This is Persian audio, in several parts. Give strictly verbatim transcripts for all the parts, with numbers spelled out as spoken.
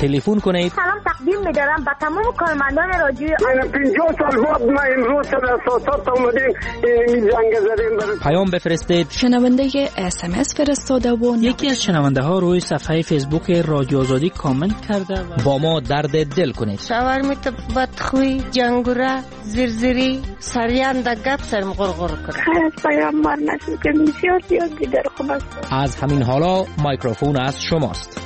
تلفن کنید. سلام تقدیم می‌دارم به تمام کارمندان رادیو. من پنجاه سال بعد ما امروز در اساسات اومدیم این جنگ زدیم. پیام بفرستید. شنونده اس ام اس فرستاده و یکی از شنونده ها روی صفحه فیسبوک رادیو آزادی کامنت کرده و با ما درد دل کنید. شاور میت بدخوی جنگوره زرزری سریان د گپ سرم غرغر کنه. خیر پیام مار نشون که بسیار زیاد دیگر خوب است. از همین حالا مایکروفون از شماست.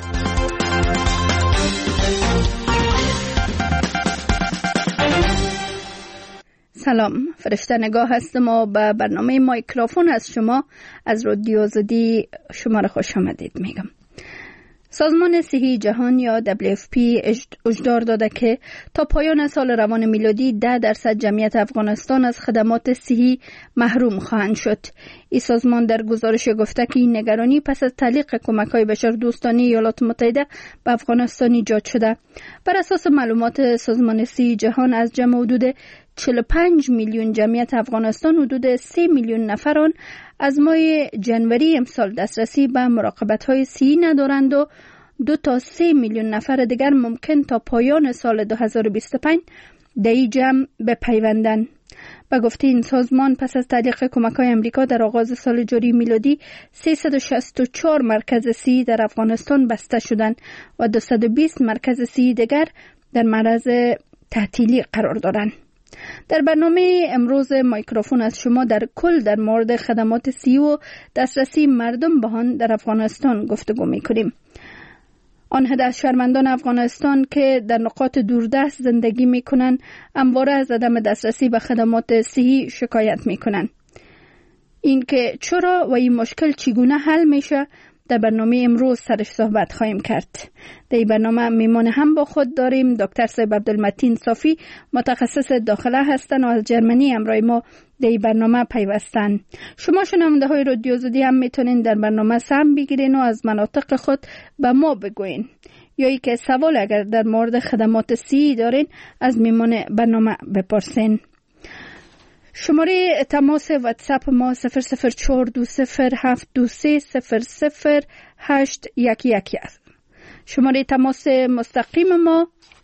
سلام، فرشته نگاه هستم و به برنامه مایکروفون از شما از رادیو آزادی شما را خوش آمدید میگم. سازمان صحی جهان یا دبلیو اف پی هشدار داده که تا پایان سال روان میلادی ده درصد جمعیت افغانستان از خدمات صحی محروم خواهند شد. این سازمان در گزارش گفته که این نگرانی پس از تعلیق کمک‌های بشردوستانه ایالات متحده به افغانستان ایجاد شده. بر اساس معلومات سازمان صحی جهان از جمع حدود چهل و پنج میلیون جمعیت افغانستان حدود سه میلیون نفران از ماه جنوری امسال دسترسی به مراقبت‌های صحی ندارند و دو تا سه میلیون نفر دیگر ممکن تا پایان سال دو هزار و بیست و پنج در این جمع بپیوندند. به گفته این سازمان پس از تعلیق کمک‌های امریکا در آغاز سال جاری میلادی سیصد و شصت و چهار مرکز صحی در افغانستان بسته شدند و دویست و بیست مرکز صحی دیگر در معرض تعطیلی قرار دارند. در برنامه امروز مایکروفون از شما در کل در مورد خدمات صحی و دسترسی مردم به آن در افغانستان گفتگو می‌کنیم. آنها دانشمندان افغانستان که در نقاط دوردست زندگی می‌کنند همواره از عدم دسترسی به خدمات صحی شکایت می‌کنند. این که چرا و این مشکل چگونه حل میشه در برنامه امروز سرش صحبت خواهیم کرد. در این برنامه میمان هم با خود داریم دکتر صاحب عبدالمتین صافی، متخصص داخله هستند و از جرمنی همراه ما در این برنامه پیوستند. شما شنونده های رادیو آزادی هم میتونین در برنامه سهم بگیرین و از مناطق خود به ما بگوین، یا ای که سوال اگر در مورد خدمات صحی دارین از میمان برنامه بپرسین. شماره تماس واتساپ ما صفر صفر چهار دو صفر هفت دو سه صفر صفر هشت یک یک است. شماره تماس مستقیم ما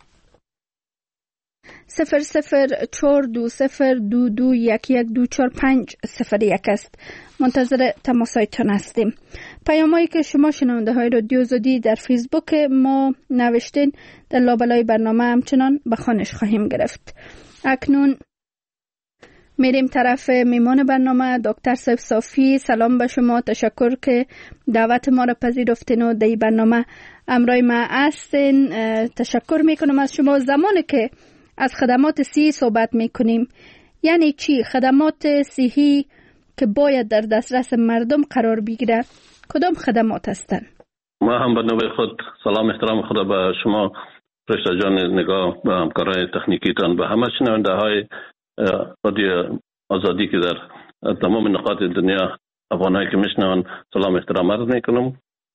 صفر صفر چهار دو صفر دو دو یک یک دو چهار پنج صفر یک است. منتظر تماسایتان هستیم. پیامایی که شما شنونده های رادیو آزادی در فیسبوک ما نوشتین در لابلای برنامه همچنان به خوانش خواهیم گرفت. اکنون میریم طرف میمان برنامه. دکتر صاحب صافی، سلام به شما، تشکر که دعوت ما را پذیرفتین و در این برنامه همراه ما هستین. تشکر میکنم از شما. زمانی که از خدمات صحی صحبت میکنیم یعنی چی؟ خدمات صحی که باید در دسترس مردم قرار بگیره کدام خدمات هستند؟ ما هم به نوبه خود سلام احترام خدا به شما فرشته جان نگاه، به همکارای تکنیکیتان، به همه شنونده های رادیو آزادی که در تمام نقاط دنیا افغانایی که میشنون سلام احترام عرض میکنم.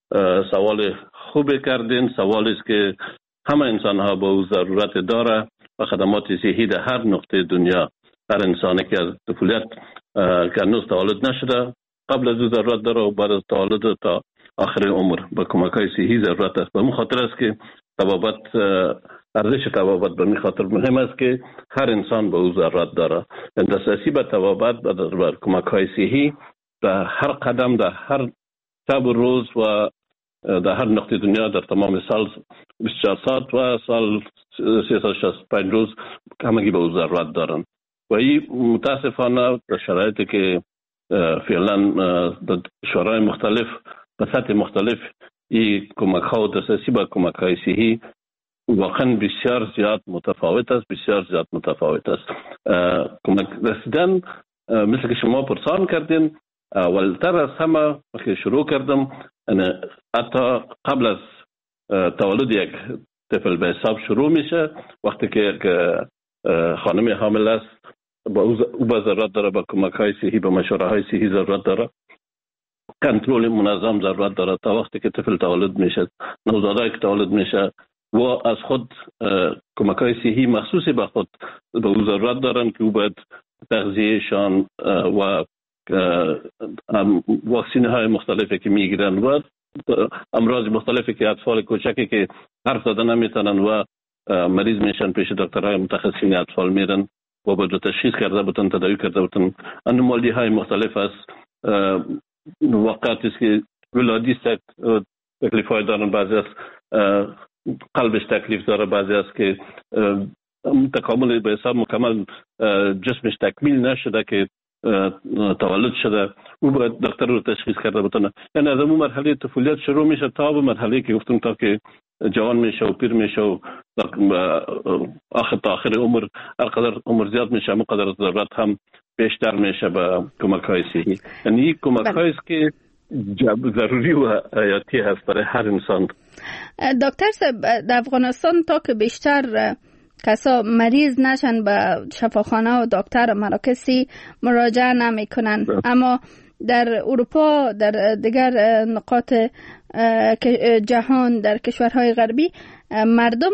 سوال خوبی کردین، سوالی است که همه انسان ها با او ضرورت داره و خدمات صحی در هر نقطه دنیا، هر انسانی که از طفولیت که هنوز تولد نشده قبل از او ضرورت داره و بعد از تولد تا آخر عمر به کمک های صحی ضرورت است. به این خاطر است که طبابت ارزش طبابت به این خاطر مهم است که هر انسان به او ضرورت داره. دسترسی به طبابت به کمک های صحی در هر قدم، در هر شب و روز و در هر نقطه دنیا در تمام سال بیست و چهار ساعت و سال سیصد و شصت و پنج روز همگی به او ضرورت دارند. و این متاسفانه در شرایطی که فعلا در شورای مختلف به سطح مختلف این کمک ها و دسترسی به کمک های صحی واقعا بسیار زیاد متفاوت است، بسیار زیاد متفاوت است. کمک رسیدن مثل که شما پرسان کردین، اولتر از همه که شروع کردم حتی قبل از تولد یک طفل به حساب شروع میشه. وقتی که خانم حامل است او به ضرورت داره به کمک های صحی، به مشوره های صحی ضرورت داره، کنترل منظم ضرورت داره تا وقتی که طفل تولد میشه، نوزاده که تولد میشه و از خود کمک های صحی مخصوصی به خود به او ضرورت دارن که او باید تغذیهشان و واکسین های مختلفی که میگیرن و امراض مختلفی که اطفال کوچکی که حرف زدن نمیتونن و مریض میشن پیش دکترهای متخصصین اطفال میرن و با تشخیص کرده بودن تداوی کرده بودن. انومالی های مختلف است. واقعیت است که ولادی تکلیف های دارن، بعضی از قلبش تکلیف داره، بعضی است که تکامل به حساب مکمل جسمش تکمیل نشده که تولد شده، او باید دکتر رو تشخیص کرده بتونه. یعنی از اون مرحله طفولیت شروع میشه تا به مرحله که گفتم تا که جوان میشه و پیر میشه و آخر تا آخر عمر، هر قدر عمر زیاد میشه همون قدر ضرورت هم بیشتر میشه به کمک های صحی. یعنی این کمک هایی است که ضروری و حیاتی هست برای هر انسان. دکتر صاحب، در افغانستان تا که بیشتر کسا مریض نشن به شفاخانه و دکتر و مراکزی مراجعه نمی کنن، اما در اروپا، در دیگر نقاط جهان، در کشورهای غربی مردم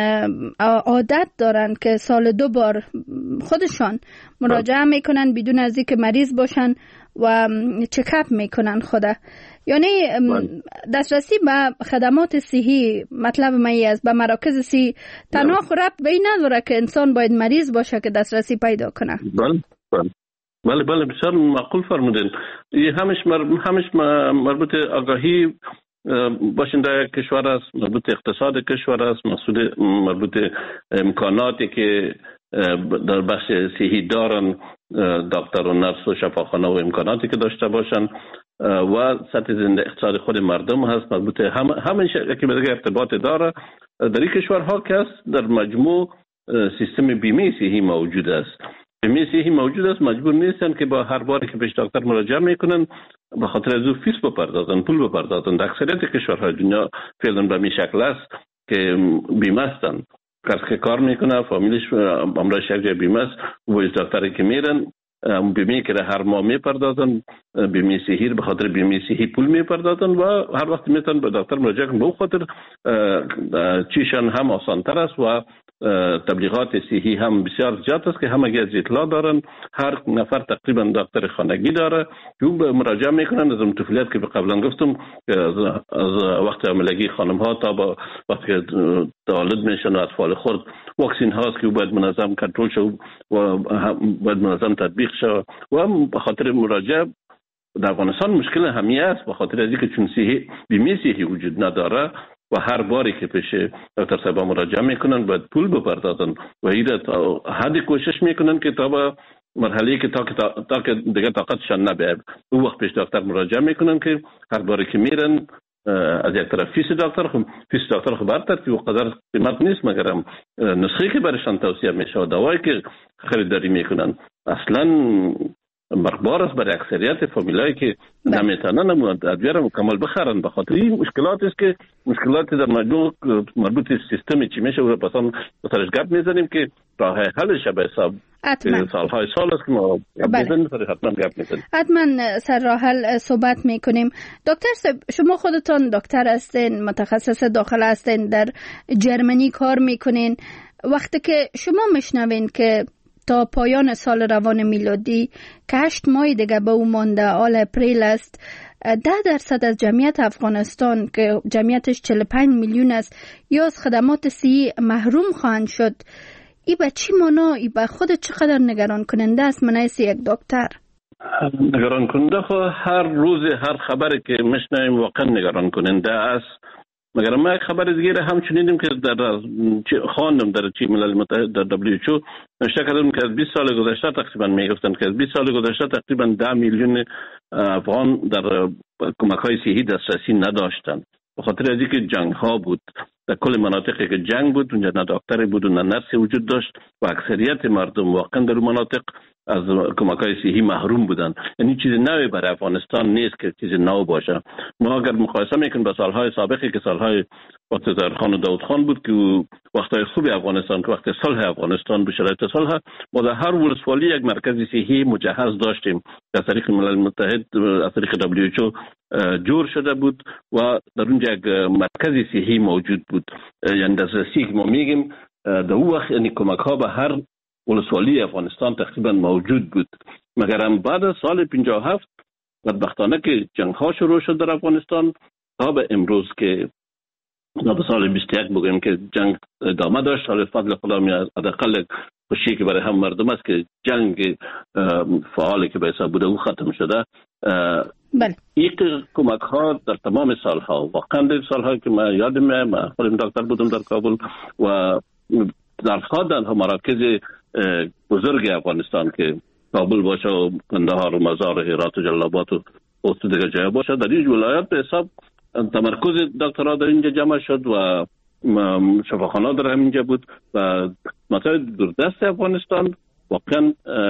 عادت دارن که سال دو بار خودشان مراجعه میکنن بدون از اینکه مریض باشن و چکاپ میکنن خوده. یعنی دسترسی به خدمات صحی، مطلب من است، به مراکز صحی تنها ربط به این نداره که انسان باید مریض باشه که دسترسی پیدا کنه. بله بله بله بله بسیار معقول فرمودین. این همش مر... همش مربوط آگاهی باشنده کشور است، مربوط اقتصاد کشور است، مسئول مربوط امکاناتی که در بخش صحی دارن، دکتر و نرس و شفاخانه و امکاناتی که داشته باشن و سطح زنده اقتصاد خود مردم هست، مربوط هم همین که به ارتباط داره. در این کشورها که است در مجموع سیستم بیمه صحی موجود است. بیمه صحی موجود است، مجبور نیستن که با هر باری که پیش دکتر مراجعه میکنن به خاطر از او فیس بپردازن، پول بپردازن. در اکثریت کشورهای دنیا فعلا به این شکل است که بیمه هستن. کسی که کار میکنه فامیلش امرایش یک جای بیمه است و از دکتری که میرن بیمه که هر ماه میپردازن، بیمه صحی به خاطر بیمه صحی پول میپردازن و هر وقت میتونن به دکتر مراجعه کنن. به خاطر چیشان هم آسانتر است و تبلیغات صحی هم بسیار زیاد است که همه از اطلاع دارن. هر نفر تقریبا دکتر خانگی داره که مراجعه میکنن. از اون طفولیت که قبلا گفتم از وقت حاملگی خانم ها تا با وقتی که تولد میشن و اطفال خرد، واکسین هاست که باید منظم کنترل شد و باید منظم تطبیق شد و به خاطر مراجعه در افغانستان مشکل همیه است، به خاطر از اینکه چون صحی بیمه صحی وجود نداره و هر باری که پیش دکتر صاحب مراجعه میکنن باید پول بپردازن و ایره تا حدی کوشش میکنن که تا به مرحله که تا, تا, تا که دیگه طاقتشان نبیه او وقت پیش دکتر مراجعه میکنن که هر باری که میرن از یک طرف فیس دکتر خب فیس دکتر خب برتر که قدر قیمت نیست، مگر هم نسخه که برشان توصیه میشه و دوایی که خریداری میکنن اصلا مقبار است برای اکثریت فامیلایی که نمیتونن ادویه را مکمل بخرن. به خاطر این مشکلات است که مشکلات در مجموع مربوط سیستم چی میشه و پس هم سرش گپ میزنیم که راه حلش به حساب سالهای سال است که ما گپ میزنیم، حتما گپ میزنیم، حتما سر راه حل صحبت میکنیم. دکتر صاحب، شما خودتون دکتر هستین، متخصص داخله هستین، در جرمنی کار میکنین. وقتی که شما میشنوین که تا پایان سال روان میلادی که هشت ماه دیگه به او مانده، آل اپریل است، ده درصد از جمعیت افغانستان که جمعیتش چهل و پنج میلیون است یا از خدمات صحی محروم خواهند شد. ای به چی معنا، ای به خود چقدر نگران کننده است من ایسی یک دکتر؟ نگران کننده خو هر روز هر خبری که میشنویم واقعا نگران کننده است. مگر ما یک خبر دیگه هم شنیدیم که در خواندم در چی ملل متحد در دبلیو اچ او نوشته کردن که از بیست سال گذشته تقریبا میگفتن که از بیست سال گذشته تقریبا ده میلیون افغان در کمک‌های صحی دسترسی نداشتن به خاطر از اینکه جنگ ها بود. در کل مناطقی که جنگ بود اونجا نه دکتری بود و نه نرسی وجود داشت و اکثریت مردم واقعا در مناطق از کمک‌های صحی محروم بودن. یعنی چیز نوی برای افغانستان نیست که چیز نو باشه. ما اگر مقایسه میکنیم با سالهای سابقی که سالهای وقت ظاهرخان و داود خان بود که وقتهای خوبی افغانستان که وقت صلح افغانستان به شرایط صلح ما در هر ولسوالی یک مرکز صحی مجهز داشتیم از طریق ملل متحد از طریق دبلیو اچ او جور شده بود و در اونجا یک مرکز صحی موجود بود. یعنی دسترسی که ما میگیم در اون وقت یعنی کمک ها به هر ولسوالی افغانستان تقریبا موجود بود. مگر هم بعد از سال پنجاه و هفت بدبختانه که جنگ ها شروع شد در افغانستان تا به امروز که به سال بیست و یک بگویم که جنگ ادامه داشت. حالا فضل خدا می حداقل خوشی که برای هم مردم است که جنگ فعالی که به حساب بوده او ختم شده. بله. این کمک ها در تمام سالها، واقعا در سالها که من یادم من خودم دکتر بودم در کابل و در خواندن مراکز بزرگ افغانستان که کابل باشه و قندهار و مزار و هرات و جلال آباد و اوست دیگه جای باشه، در این ولایت به حساب تمرکز دکترها در اینجا جمع شد و شفاخانه در همینجا بود و مثلا دوردست افغانستان واقعا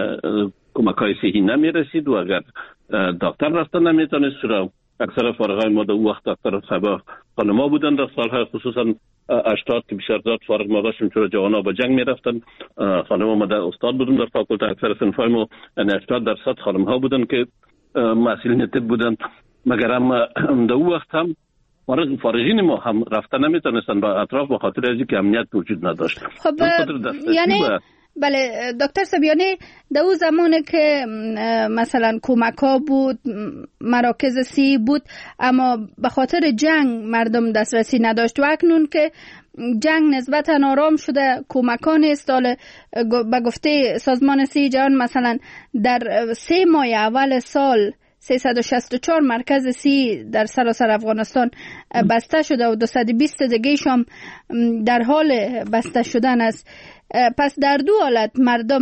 کمک های صحی نمی رسید و اگر دکتر رفتن نمیتونست، چرا اکثر فارغای ما در اون وقت دکتر صاحب خانما بودن در سالهای خصوصا هشتاد که بیشتر زیاد فارغ ما داشتیم، چرا جوانا با جنگ میرفتن. خانما ما در استاد بودن در فاکولته، اکثر صنفای ما هشتاد درصد خانم ها بودن که مسئولین طب بودن، مگر هم در اون وقت هم فارغ فارغین ما هم رفتن نمیتونستن با اطراف به خاطر از اینکه امنیت وجود نداشت. خب یعنی بله دکتر صاحب، یعنی در اون زمانی که مثلا کمک ها بود، مراکز سی بود، اما به خاطر جنگ مردم دسترسی نداشت و اکنون که جنگ نسبتا آرام شده کمکان است. به گفته سازمان صحت جهان مثلا در سه ماه اول سال سیصد و شصت و چهار مرکز سی در سراسر افغانستان بسته شده و دویست و بیست دیگه‌اش هم در حال بسته شدن است. پس در دو حالت مردم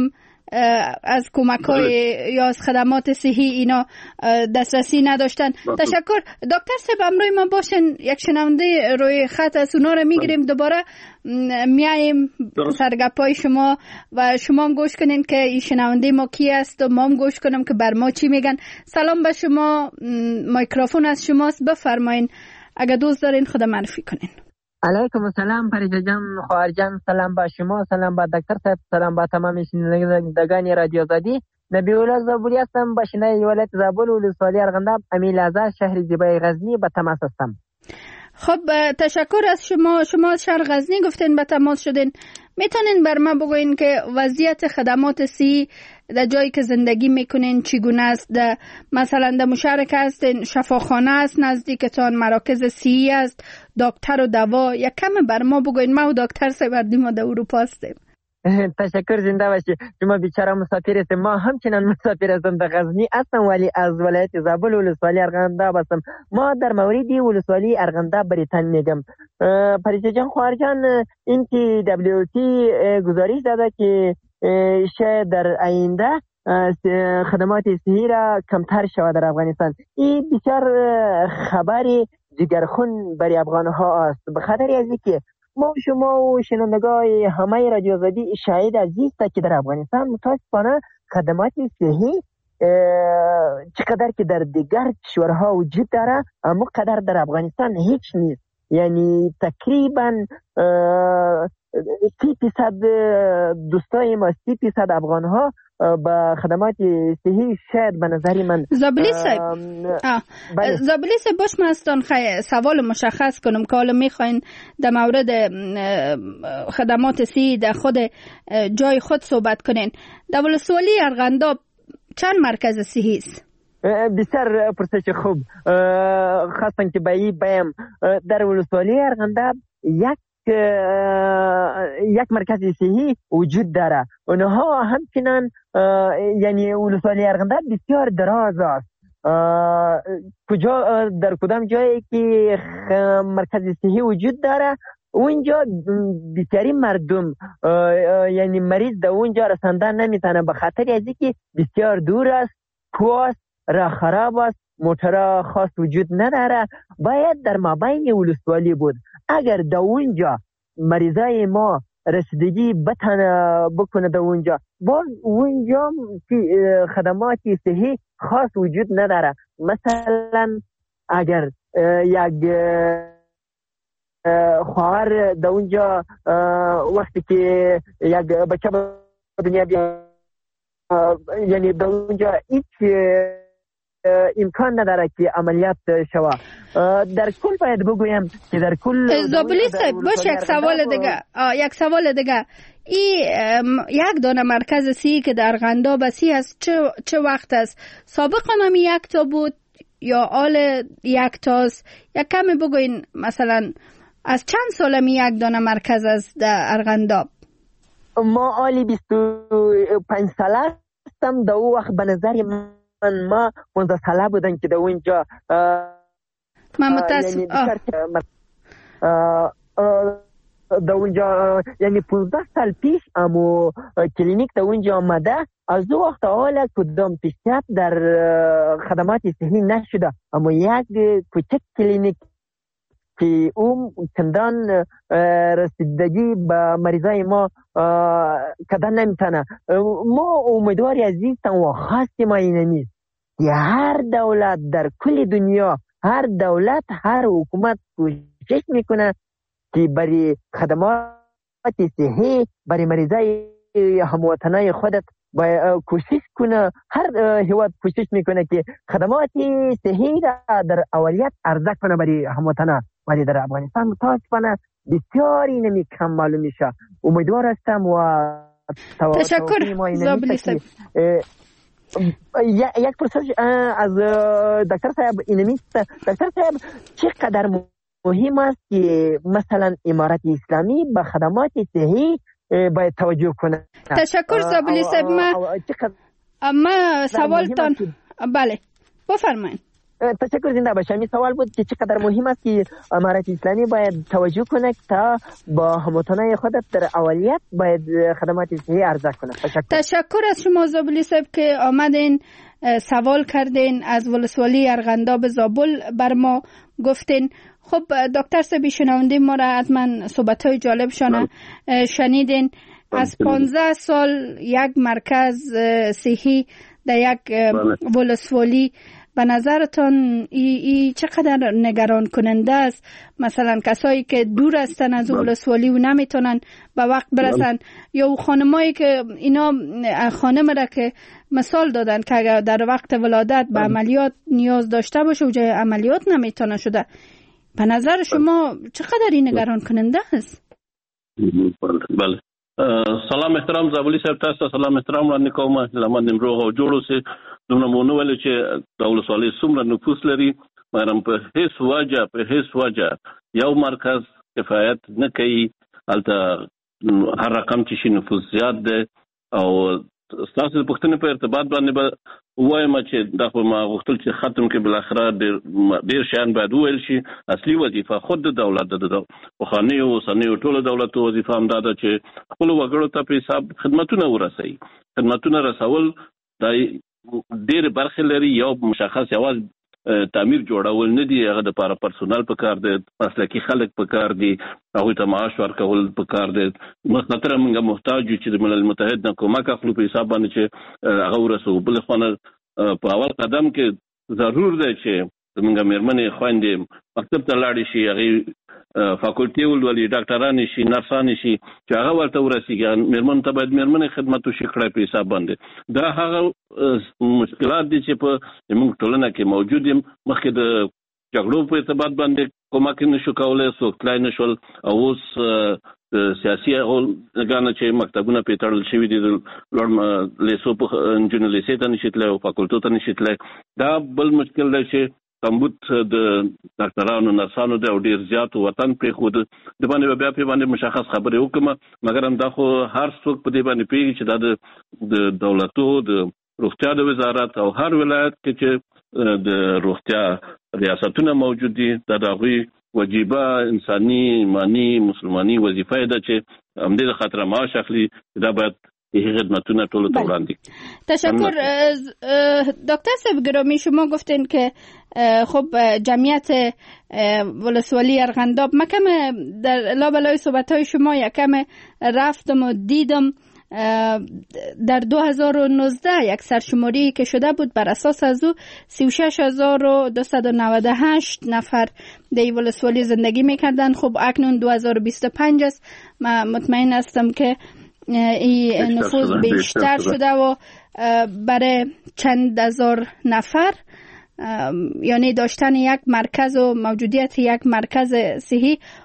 از کمک‌های یا از خدمات صحی اینا دسترسی نداشتن. تشکر دکتر صاحب، امروز ما باشن یک شنونده روی خط از اونا رو میگیریم، دوباره میایم سرگپای شما و شما هم گوش کنین که این شنونده ما کی است و ما هم گوش کنم که بر ما چی میگن. سلام به شما، میکروفون از شماست، بفرمایین اگه دوست دارین خود معرفی کنین. علیکم السلام پریجا جان، خواهر جان، سلام با شما، سلام با دکتر صاحب، سلام با تمام شنوندگان رادیو آزادی. نبی الله زابولی هستم، باشنده ولایت زابل ولسوالی ارغنداب امیل ازا شهر زیبای غزنی به تماس هستم. خب تشکر از شما. شما شهر غزنی گفتین به تماس شدین، میتونین بر ما بگوین که وضعیت خدمات صحی در جایی که زندگی میکنین چگونه است؟ در مثلا در مشارک هستین، شفاخانه است نزدیکتان، مراکز صحی است، دکتر و دوا؟ یک کم بر ما بگوین. ما و دکتر سیوردی ما در اروپا هستیم. تشکر، زنده باشی. شما بیچاره مسافر هستیم، ما همچنان مسافر هستم در غزنی هستم ولی از ولایت زابل ولسوالی ارغنداب هستم. ما در موردی ولسوالی ارغنداب بریتن میگم. پریچه جان، خواهر جان، این که دبلیو تی گزارش داده که شاید در آینده خدمات صحی را کمتر شود در افغانستان. این بسیار خبری جگرخون برای افغان ها است، به خاطر از اینکه ما شما و شنوندگان همه رادیو آزادی شاهد عزیز است که در افغانستان متاسفانه خدمات صحی چقدر که در دیگر کشورها وجود داره اما قدر در افغانستان هیچ نیست. یعنی تقریبا سی درصد دوستای ما، سی درصد افغان ها با خدمات صحی شاید به نظری من زابلی صاحب بله. زابلی صاحب باش من استان خیلی سوال مشخص کنم که حالا میخواین در مورد خدمات صحی در خود جای خود صحبت کنین. در ولسوالی ارغنداب چند مرکز صحی است؟ بسیار پرسش خوب. خواستم که بایی بایم در ولسوالی ارغنداب یک یک مرکز صحی وجود داره. اونها همچنان یعنی ولسوالی ارغنداب بسیار دراز است. کجا در کدام جایی که مرکز صحی وجود داره اونجا بسیاری مردم یعنی مریض در اونجا رساندن نمیتونه به خاطر از اینکه بسیار دور است، کوه را خراب است، موتور خاص وجود نداره. باید در مابین ولسوالی بود. اگر در اونجا مریضای ما رسیدگی بتونه بکنه در اونجا، باز اونجا خدمات صحی خاص وجود نداره. مثلا اگر یک خواهر در اونجا وقتی که یک بچه به دنیا بیاد، یعنی در اونجا هیچ امکان نداره که عملیات شوه. در کل باید بگویم که در کل زابلی صاحب باش یک سوال دیگه یک سوال دیگه ای یک دانه مرکز سی که در ارغنداب سی است چه چه وقت است؟ سابق هم یک تا بود یا آل یک تاست؟ یک کمی بگوین مثلا از چند سال می یک دانه مرکز است در ارغنداب؟ ما حالی بیست و پنج ساله هستم. در اون وقت به نظر من ما پانزده ساله بودن که در اونجا من متاسف یعنی در اونجا یعنی پانزده سال پیش امو کلینیک در اونجا آمده. از اون وقت حالا کدام پیشرفت در خدمات صحی نشده، اما یک کوچک کلینیک که اون چندان رسیدگی به مریضای ما کردن نمیتونه. ما امیدواری عزیزم و خاصی ما اینه نیست که هر دولت در کل دنیا، هر دولت، هر حکومت کوشش میکنه که برای خدمات صحی برای مریضای هموطنای خودت کوشش کنه. هر هیواد کوشش میکنه که خدمات صحی را در اولیت عرضه کنه برای هموطنا، ولی در افغانستان متاسفانه بسیاری نمی کم معلوم میشه. امیدوار هستم و تشکر زابلی صاحب. یک پرسش از دکتر صاحب اینمیست. دکتر صاحب چقدر مهم است که مثلا امارت اسلامی به خدمات صحی باید توجه کنه؟ تشکر زابلی صاحب. ما سوالتان بله بفرمایید. تشکر زنده باشه. می سوال بود که چقدر مهم است که امارت اسلامی باید توجه کنه تا با هموطنای خودت در اولیت باید خدمات صحی عرضه کنه. تشکر. تشکر از شما زابلی صاحب که آمدین سوال کردین، از ولسوالی ارغنداب زابل بر ما گفتین. خب دکتر صاحب شنونده ما را حتما صحبت‌های جالبشان شنیدین. از پانزده سال یک مرکز صحی در یک ولسوالی، به نظرتان ای, ای چقدر نگران کننده است؟ مثلا کسایی که دور هستن از ولسوالی و نمیتونن به وقت برسن، یا خانمایی که اینا خانم را که مثال دادن که اگر در وقت ولادت به عملیات نیاز داشته باشه و جای عملیات نمیتونه شده، به نظر شما چقدر این نگران کننده است؟ بله. سلام احترام زابلی صاحب تاسو، سلام احترام وړاندې کوم. لمن روغ او جوړ اوسئ. دومره مو نه ویل چې د ولسوالۍ څومره نفوس لري، مګر په هیڅ وجه په هیڅ وجه یو مرکز کفایت نه کوي. هلته هر رقم چې شي نفوس زیات دی. او ستاسو د پوښتنې په ارتباط باندې به وایم چې دا خو ما غوښتل چې ختم کې بالاخره ډېر شیان باید وویل شي. اصلي وظیفه خود د دولت د پخوانیو اوسنیو ټولو دولتو وظیفه همدا ده چې خپلو وګړو ته په حساب خدمتونه ورسوي. خدمتونه رسول دا ډېرې برخې لري. یو مشخص یوازې تعمیر جوړول نه دي، هغه د لپاره پرسونل پکار دی، مسلکي خلک پکار دي، هغوی ته معاش ورکول پکار دی. مخاطره موږ محتاج یو چې د ملل متحد نه کومک اخلو په حساب باندې چې هغه ورسوو. بل خو په اول قدم کې ضرور دی چې زموږ مېرمنې خویندې مکتب ته لاړې شي، هغې فاکولټي ولولي، ډاکټرانې شي، نرسانې شي، چې هغه ورته ورسېږي. مېرمنو ته باید مېرمنې خدمت وشي کړی په حساب باندې. دا هغه مشکلات دي چې په زموږ ټولنه کې موجود دي. مخکې د جګړو په ارتباط باندې کومک نه شو کولی، څوک تلای نه شول، او اوس سیاسي هغه چې مکتبونه پرې تړل شوي دي، د لوړ لیسو په نجونې لیسې ته نشي تللی او فاکولټو ته نشي تللی. دا بل مشکل دی چې کمبود د ډاکټرانو نرسانو دی او ډېر زیات وطن پرېښود. د باندې به بیا پرې باندې مشخص خبرې وکړم، مګر همدا خو هر څوک په دې باندې پوهېږي چې دا د دولتو د روغتیا د وزارت او هر ولایت کې چې د روغتیا ریاستونه موجود دي، دا د هغوی وجیبه انساني، ایماني، مسلماني وظیفه ده چې همدې د خاطره معاش اخلي. دا باید این خدمتونه ټولو ته وړاندې. تشکر دکتر صاحب گرامی. شما گفتین که خب جمعیت ولسوالی ارغنداب، من کم در لابلای صحبت‌های شما یکم رفتم و دیدم در دو هزار و نوزده یک سرشماری که شده بود، بر اساس از او سی و شش هزار و دویست و نود و هشت نفر در ولسوالی زندگی میکردن. خب اکنون دو هزار و بیست و پنج است. من مطمئن هستم که این نفوذ بیشتر شده و برای چند هزار نفر یعنی داشتن یک مرکز و موجودیت یک مرکز صحی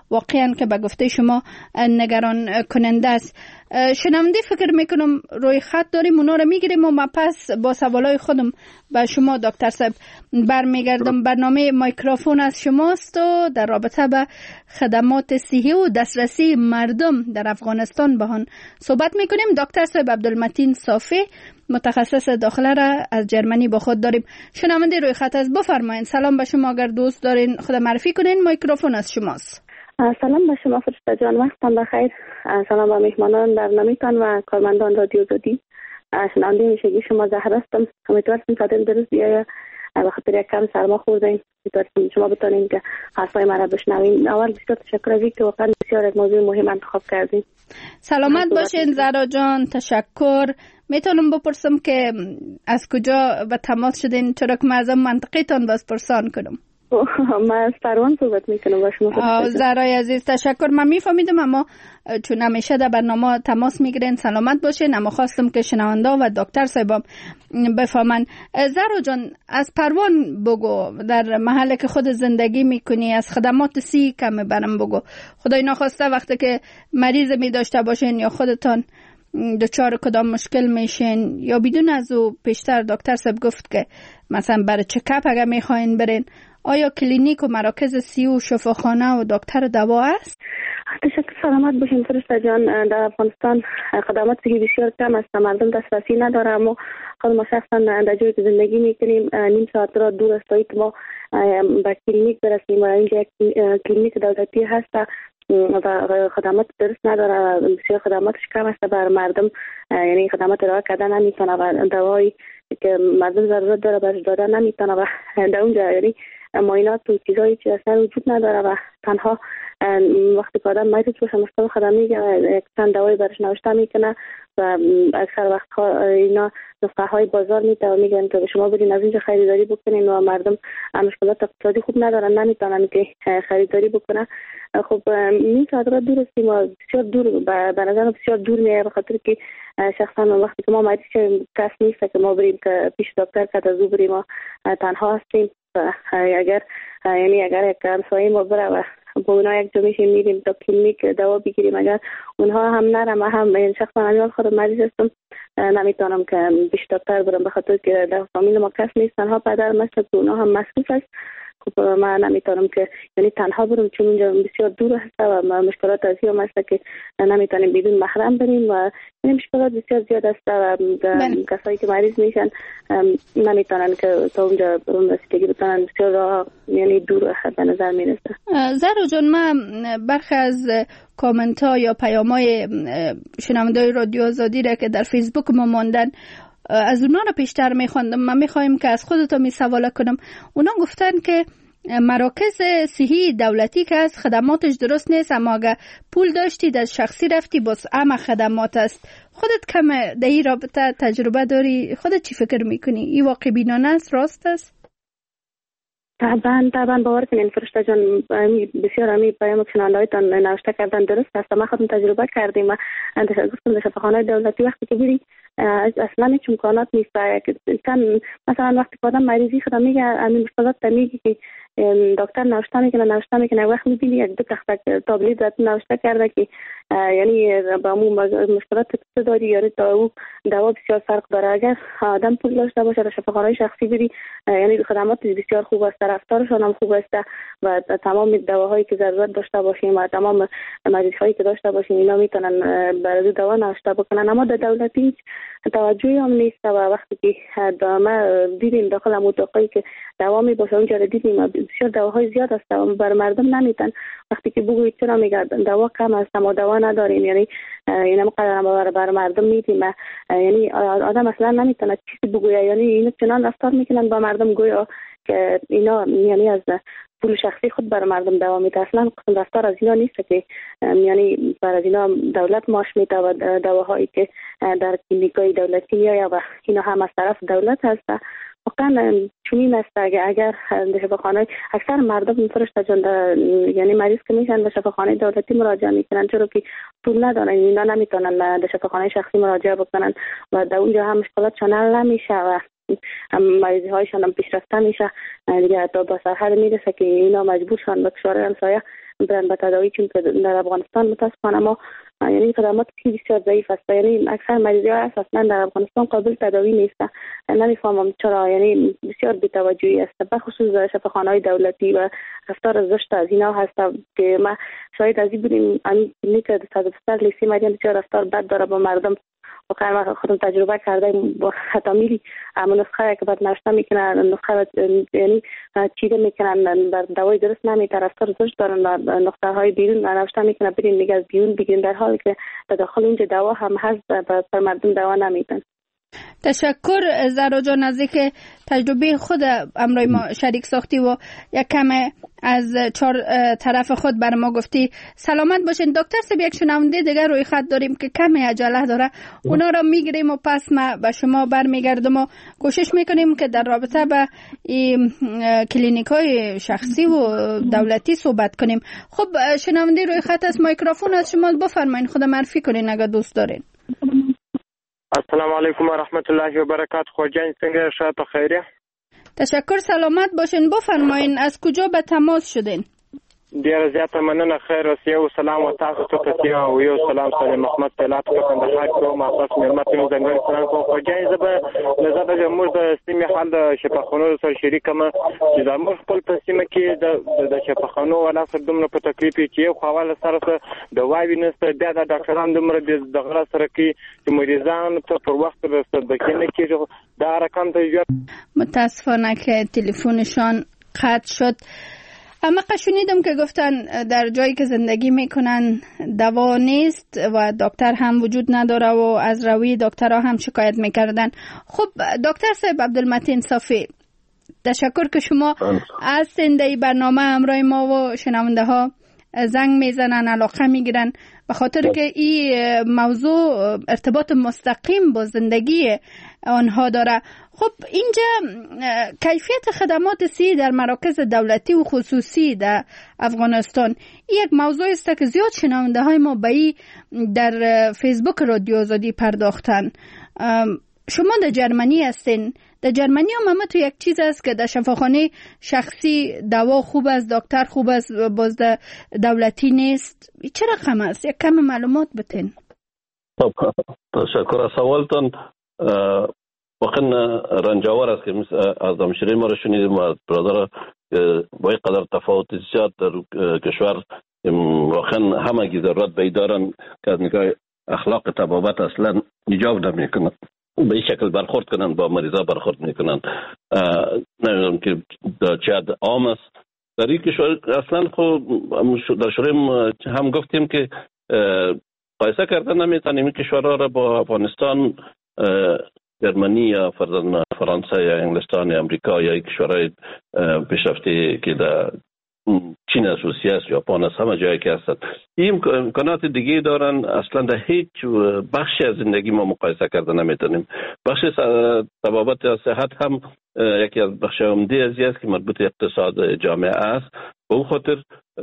واقعا که به گفته شما نگران کننده است. شنونده فکر میکنم روی خط داریم، اونا رو میگیریم و ما پس با سوالای خودم به شما دکتر صاحب برمیگردم. برنامه مایکروفون از شماست و در رابطه به خدمات صحی و دسترسی مردم در افغانستان با آن صحبت میکنیم. دکتر صاحب عبدالمتین صافی متخصص داخله را از جرمنی با خود داریم. شنونده روی خط از بفرمایید. سلام به شما، اگر دوست دارین خود معرفی کنین، مایکروفون از شماست. سلام به شما فرشته جان، وقتم بخیر. سلام به مهمانان برنامه‌تان و کارمندان رادیو زدی. شنونده میشگی شما زهر هستم. امیدوارم صدای درست بیاید. به خاطر یک کم سرما خوردیم، امیدوارم شما بتونین که حرفای من را بشنوین. اول بسیار تشکر از اینکه واقعا بسیار یک موضوع مهم انتخاب کردین. سلامت باشین زهرا جان، تشکر. میتونم بپرسم که از کجا به تماس شدین، چرا که من از منطقه تان باز پرسان کنم؟ من از پروان صحبت میکنم با شما. زهرای عزیز تشکر. من میفهمیدم اما چون همیشه در برنامه تماس میگیرین سلامت باشین، اما خواستم که شنونده و دکتر صاحبم بفهمن. زهرا جان از پروان بگو، در محله که خود زندگی میکنی از خدمات سی کم برم بگو. خدای ناخواسته وقتی که مریض می داشته باشین یا خودتان دچار کدام مشکل میشین یا بدون از او پیشتر دکتر صاحب گفت که مثلا برای چکاپ اگر میخواین برین، آیا کلینیک و مراکز سی و شفاخانه و دکتر دوا است؟ تشکر، سلامت باشین فرشته جان. در افغانستان خدمات صحی بسیار کم است، مردم دسترسی نداره. اما خود ما شخصا در جایی که زندگی میکنیم نیم ساعت را دور است که ما به کلینیک برسیم و اینجا یک کلینیک دولتی هست و خدمات درست نداره، بسیار خدماتش کم است بر مردم، یعنی خدمات ارائه کردن نمیتونه و دوایی که مردم ضرورت داره برش دادن نمیتونه و در اونجا یعنی معاینات و چیزایی که اصلا وجود نداره و تنها وقتی که آدم مریض باشه مشکل خدمه یک چند دوایی برش نوشته میکنه و اکثر وقتها اینا نسخه های بازار میده و میگن که شما برین از اینجا خریداری بکنین و مردم مشکلات اقتصادی خوب ندارن نمیتونن که خریداری بکنن. خب این ساعت را دور استیم و بسیار دور به نظر بسیار دور میاد به خاطر که شخصا وقتی که ما مریض شدیم کس نیست که ما بریم که پیش دکتر که از او بریم و تنها هستیم و اگر یعنی اگر یک همسایه ما بره و با اونا یک جا میشیم میریم تا کلینیک دوا بگیریم، اگر اونها هم نرم هم این شخصا من خود مریض هستم نمیتونم که پیش دکتر برم به خاطر که در فامیل ما کس نیست، تنها پدر مثل اونا هم مصروف است. خب من نمیتونم که یعنی تنها برم چون اونجا بسیار دور هست و مشکلات از این هست که نمیتونیم بدون محرم بریم و این مشکلات بسیار زیاد است و کسایی که مریض میشن نمیتونن که تا اونجا رسیدگی بتونن، بسیار راه یعنی دور به نظر میرسه. زهرا جان، من برخی از کامنت ها یا پیام های شنوندای رادیو آزادی را که در فیسبوک ما ماندن از اونا رو پیشتر میخواندم. من میخوایم که از خودتون می سوال کنم. اونا گفتن که مراکز صحی دولتی که از خدماتش درست نیست، اما اگر پول داشتید از شخصی رفتی باز اما خدمات است. خودت کم در این رابطه تجربه داری؟ خودت چی فکر میکنی؟ این واقع بینانه است؟ راست است؟ طبعا طبعا باور کنین فرشته جان، بسیار همی پیام شنوندهایتان نوشته کردن درست است. ما خودم تجربه کردیم و گفتم در شفاخانه دولتی وقتی که بری اصلا هیچ امکانات نیست. مثلا وقتی که آدم مریضی خدا میگه همین مشکلات میگه که دکتر نوشته میکنه نوشته میکنه وقت میبینی یک دو تخته تابلت زد نوشته کرده که یعنی با مو مشکلات داری یا تا او دوا بسیار فرق داره. اگر آدم پول داشته باشه در شفاخانه شخصی بری یعنی خدمات بسیار خوب است، رفتارشان هم خوب است و تمام دواهایی که ضرورت داشته باشیم و تمام مریضایی که داشته باشیم اینا میتونن برای دوا نوشته بکنن. اما در دولتی هیچ توجهی هم نیست و وقتی که ما دیدیم داخل اتاقی که دوا می باشه اونجا دیدیم بسیار دواهای زیاد است و بر مردم نمیتن. وقتی که بگویید چرا میگه دوا کم است ما دوا نداریم، یعنی اینا مقدار بر, بر مردم میدیم، یعنی آدم اصلا نمیتونه چیزی بگویه، یعنی اینا چنان رفتار میکنن با مردم گویا که اینا یعنی از پول شخصی خود بر مردم دوا میده. اصلا رفتار از اینا نیست که یعنی بر از اینا دولت ماش میده و دواهایی که در کلینیکای دولتی میآید و اینا هم از طرف دولت هست. واقعا چنین است اگر در شفاخانه اکثر مردم فرشته جان یعنی مریض که میشن به شفاخانه دولتی مراجعه میکنن چرا که پول ندارن، اینا نمیتونن در شفاخانه شخصی مراجعه بکنن و در اونجا هم مشکلاتشان حل نمیشه و مریضی هایشان هم پیشرفته میشه دیگه، تا به سرحد میرسه که اینا مجبور شدن به کشور همسایه برن به تداوی، چون که در افغانستان متاسفانه ما یعنی خدمات بسیار ضعیف است. یعنی اکثر مریضی ها اصلا در افغانستان قابل تداوی نیست. نمیفهمم چرا، یعنی بسیار بی‌توجهی است، به خصوص در شفاخانه‌های دولتی و رفتار زشت از اینا هست که ما شاید از این بودیم امید که صدفستر لیسی مریان بسیار رفتار بد داره با مردم. واقعا ما خودم تجربه کردیم با خطامیری اما نسخه که بعد نشته میکنن، نسخه یعنی چیده میکنن بر دوای درست نمیتر، رفتار زشت دارن، نقطه های بیرون نوشته میکنن برین دیگه از بیرون بگیرین، در حالی که در داخل اینجا دوا هم هست بر مردم دوا نمیدن. تشکر زهرا جان از اینکه تجربه خود امروی ما شریک ساختی و یک کم از چهار طرف خود بر ما گفتی. سلامت باشین دکتر صاحب. یک شنونده دیگر روی خط داریم که کمی عجله داره، اونا را میگیریم و پس ما به شما برمیگردم و کوشش میکنیم که در رابطه به کلینیک های شخصی و دولتی صحبت کنیم. خب شنونده روی خط است، میکروفون از شما، بفرمایید خود معرفی کنین اگر دوست دارین. السلام علیکم و رحمت الله و برکاته. خوجان څنګه شاته خیره؟ تشکر، سلامت باشین. بفرمایین از کجا به تماس شدین؟ ډیر زیاته مننه. خیر اوسئ او سلام و تاسو ته ته او یو سلام سره محمد طلعت په کندهار کې او ما تاسو مېلمه ته ځنګل سلام کوم. خوجان زبه لزبه د موږ د سیمې حال د شفاخانو سره شریکم چې د موږ خپل په سیمه کې د د شفاخانو ولا سره دومره په تکلیف چې یو خواله سره د واوی نسته د ډاکټرانو دومره د غلا سره کې چې مریضان ته پر وخت رسیدل کېنه کې دا رقم ته متاسفانه که تلفنشان قطع شد. اما شنیدم که گفتن در جایی که زندگی میکنن دوا نیست و دکتر هم وجود نداره و از روی دکترها هم شکایت میکردن. خب دکتر صاحب عبدالمتین صافی، تشکر که شما از زنده برنامه همراه ما و شنونده ها زنگ میزنن، علاقه میگیرن، به خاطر که این موضوع ارتباط مستقیم با زندگی آنها داره. خب اینجا کیفیت خدمات سی در مراکز دولتی و خصوصی در افغانستان یک موضوع است که زیاد شنونده های ما به این در فیسبوک رادیو آزادی پرداختن. شما در جرمنی هستین، در جرمنی هم همه تو یک چیز است که در شفاخانه شخصی دوا خوب است، دکتر خوب است، باز در دولتی نیست. چه رقم است؟ یک کم معلومات بتین. تشکر از سوالتان. واقعا رنجاور است که از همشیره ما را شنیدیم و از برادر با این قدر تفاوت زیاد در کشور واقعا همگی ضرورت به دارن که از نگاه اخلاق طبابت اصلا ایجاب نمیکنن به این شکل برخورد کنن، با مریضا برخورد میکنن. نمیدونم که چه عام است در این کشور. اصلا خود در شوریم هم گفتیم که قایسه کردن نمیتونیم این کشورها را با افغانستان، جرمنی یا فرضاً فرانسه یا انگلستان یا امریکا یا کشورهای پیشرفته که در چین است، روسیه است، ژاپن است، همه جایی که هستند این امکانات دیگه دارن. اصلا در هیچ بخشی از زندگی ما مقایسه کردن نمیتونیم. بخش طبابت صحت هم یکی از بخش عمده ازی است که مربوط اقتصاد جامعه است. به اون خاطر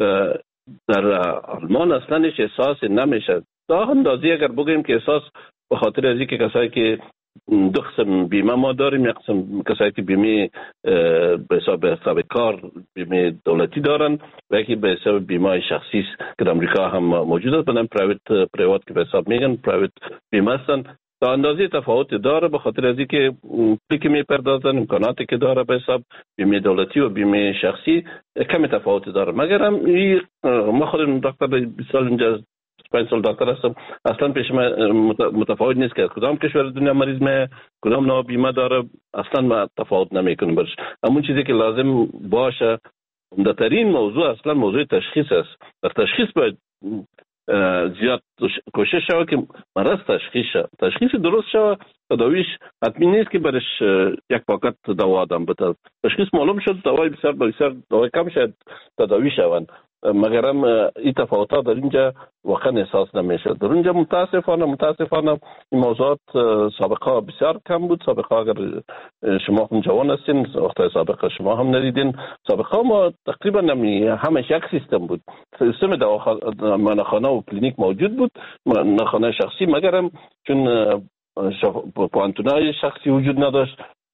در آلمان اصلا هیچ احساس نمیشه. تا اندازی اگر بگیم که احساس به خاطر از اینکه کسایی که دو قسم بیمه ما داریم، یک قسم کسایی که بیمه به حساب حساب کار بیمه دولتی دارن و یکی به حساب بیمه شخصی است که در امریکا هم موجود است، بنام پرایوت پرایوت که به حساب میگن پرایوت بیمه هستن. تا اندازه تفاوت داره به خاطر از اینکه پولی که میپردازن، امکاناتی که داره به حساب بیمه دولتی و بیمه شخصی کمی تفاوت داره. مگر هم ما خودم دکتر بیست سال اینجا پنج سال دکتر هستم، اصلا پیش من متفاوت نیست که کدام کشور دنیا مریض می کدام نوع بیمه داره، اصلا ما تفاوت نمیکنیم برش. همون چیزی که لازم باشه عمده‌ترین موضوع اصلا موضوع تشخیص است. در تشخیص باید زیاد کوشش شود که مرض تشخیص شود، تشخیص درست شود. تداویش حتمی نیست که برش یک پاکت دوا آدم بده. تشخیص معلوم شد دوای بسیار بسیار دوای کم شد تداوی شوند، مگر هم این تفاوت‌ها در اینجا واقعا احساس نمیشه. در اینجا متاسفانه متاسفانه این موضوعات سابقه بسیار کم بود. سابقه اگر شما هم جوان هستین، وقت سابقه شما هم ندیدین، سابقه ما تقریبا همش یک سیستم بود. سیستم دواخانه و کلینیک موجود بود، مناخانه شخصی، مگر هم چون پوانتونای شخصی وجود نداشت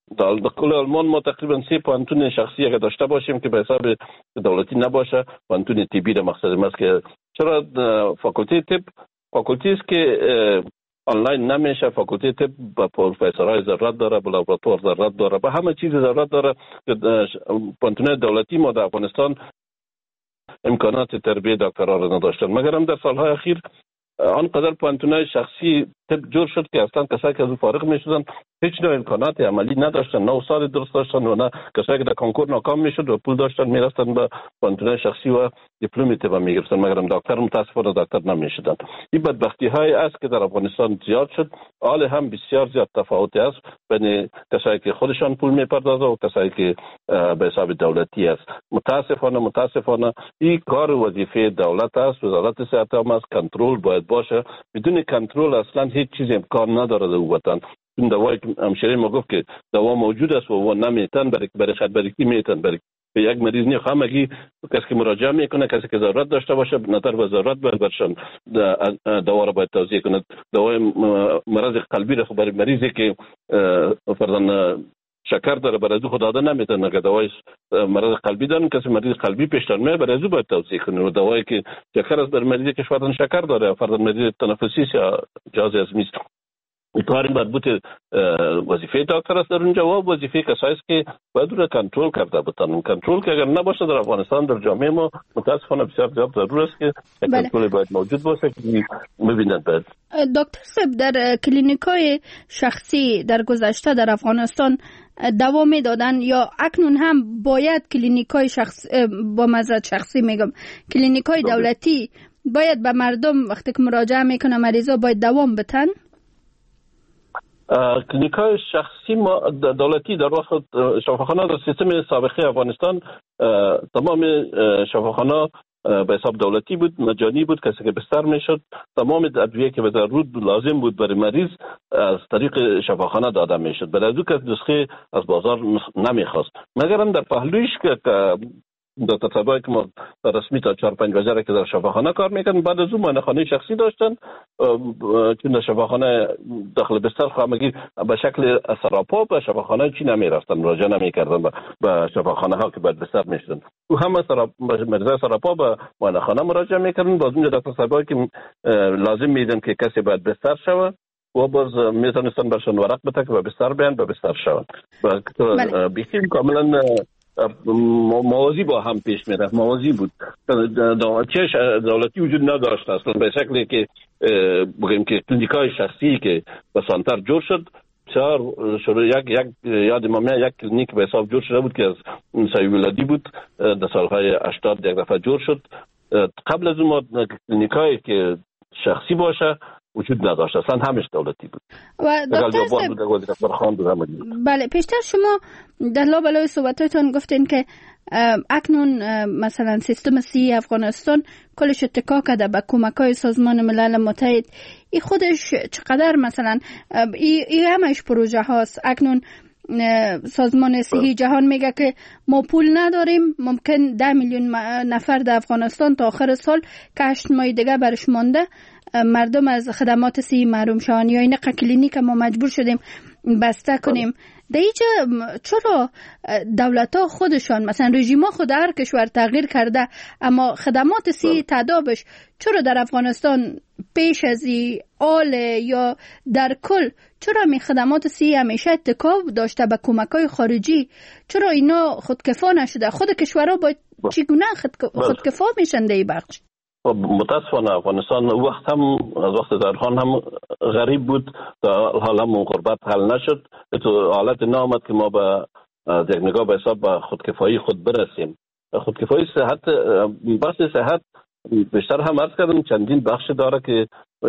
در کل آلمان ما تقریبا سه پانتون شخصی اگر داشته باشیم که به حساب دولتی نباشه، پانتون طبی را مقصد است که چرا فاکولته طب فاکولتی است که آنلاین نمیشه. فاکولته طب با پروفسورای ضرورت داره، با لابراتوار ضرورت داره، با همه چیز ضرورت داره. پانتون دولتی ما در افغانستان امکانات تربیت دکترها را نداشتن، مگر هم در سالهای اخیر آنقدر پانتونای شخصی طب جور شد که اصلا کسایی که از او فارغ میشدن هیچ نوع امکانات عملی نداشتن، نه استاد درست داشتن و نه کسایی که در کنکور ناکام میشد و پول داشتن میرفتن به پانتونای شخصی و دیپلم طب میگرفتن، مگر هم دکتر متاسفانه دکتر نمیشدن. این بدبختی های است که در افغانستان زیاد شد. حال هم بسیار زیاد تفاوت است بین کسایی که خودشان پول میپردازه و کسایی که به حساب دولتی است. متاسفانه متاسفانه این کار وظیفه دولت است، وزارت صحت هم است، کنترل باید باشه. بدون کنترل اصلا هیچ چیز امکان نداره در وطن. این دوایی که همشیره ما گفت که دوا موجود است و و نمیتن برای برای خدمتی میتن برای به یک مریض نه خامگی کسی که مراجعه میکنه، کسی که ضرورت داشته باشه نظر وزارت باید برشان دوا را باید توزیع کنه. دوای مرض قلبی را برای مریضی که فرضاً شکر داره برای خود داده نمیتن، اگر دوای مرض قلبی دارن کسی مریض قلبی پیشتر میاد برای باید توزیع کنه. و دوایی که شکر است برای مریضی که فرضاً شکر داره، فرضاً مریض تنفسی یا جهاز هضمی است. کاری مربوط وظیفه دکتر است در اونجا و وظیفه کسایی است که باید رو کنترل کرده بتن. کنترل که اگر نباشه در افغانستان در جامعه ما متاسفانه بسیار زیاد ضرور است که بله. کنترل باید موجود باشه که می‌بینند. باید دکتر صاحب در کلینیک‌های شخصی در گذشته در افغانستان دوا میدادن یا اکنون هم باید کلینیک‌های شخص با معذرت شخصی میگم کلینیک‌های دولتی باید به مردم وقتی که مراجعه میکنه مریضا باید دوام بدن؟ کلینیک‌های شخصی ما دولتی در وقت شفاخانه در سیستم سابقه افغانستان تمام شفاخانه به حساب دولتی بود، مجانی بود، کسی که بستر میشد تمام ادویه که به ضرورت لازم بود برای مریض از طریق شفاخانه داده میشد. برای از کس نسخه از بازار نمیخواست، مگر هم در پهلویش که در تطبیقی که ما رسمی تا چهار پنج وزاره که در شفاخانه کار میکنن بعد از اون معاینه‌خانه شخصی داشتن، چون در شفاخانه داخل بستر خامگی به شکل سراپا به شفاخانه چی نمیرفتن، مراجعه نمیکردن به شفاخانه ها که بعد بستر میشدن و همه سراپا مریضای سراپا به معاینه‌خانه مراجعه میکردن. باز اونجا در تطبیقی که لازم میدن که کسی باید بستر شود و باز میتونستن برشون ورق بده که به بستر بیان به بستر شون. و بیخیم کاملا موازی با هم پیش میره، موازی بود. چه دولتی وجود نداشت اصلا، به شکلی که بگیم که کلینیکای شخصی که به سانتر جور شد چهار شروع یک یک یاد ما یک کلینیک به حساب جور شده بود که از سایه ولادی بود در سالهای هشتاد یک دفعه جور شد. قبل از اون کلینیکایی که شخصی باشه وجود نداشت، اصلا همش دولتی بود. و دکتر صاحب بله پیشتر شما در لابلای صحبتاتون گفتین که اکنون مثلا سیستم سی افغانستان کلش اتکا کرده به کمک‌های سازمان ملل متحد. این خودش چقدر مثلا این ای همش پروژه هاست. اکنون سازمان صحی جهان میگه که ما پول نداریم، ممکن ده میلیون نفر در افغانستان تا آخر سال که هشت ماه دیگه برش مانده مردم از خدمات صحی محروم شوند یا این کلینیک ما مجبور شدیم بسته کنیم. در اینجا چرا دولت ها خودشان مثلا رژیم ها خود هر کشور تغییر کرده اما خدمات صحی تدابش چرا در افغانستان پیش از این آل یا در کل چرا می خدمات صحی همیشه اتکا داشته به کمک های خارجی؟ چرا اینا خودکفا نشده؟ خود کشورها باید چگونه خودکفا میشن در این بخش؟ متاسفانه افغانستان وقت هم از وقت درخان هم غریب بود، حالا هم غربت حل نشد، تو حالت نامد که ما به یک نگاه به حساب به خودکفایی خود برسیم. خودکفایی صحت، بحث صحت بیشتر هم عرض کردم چندین بخش داره که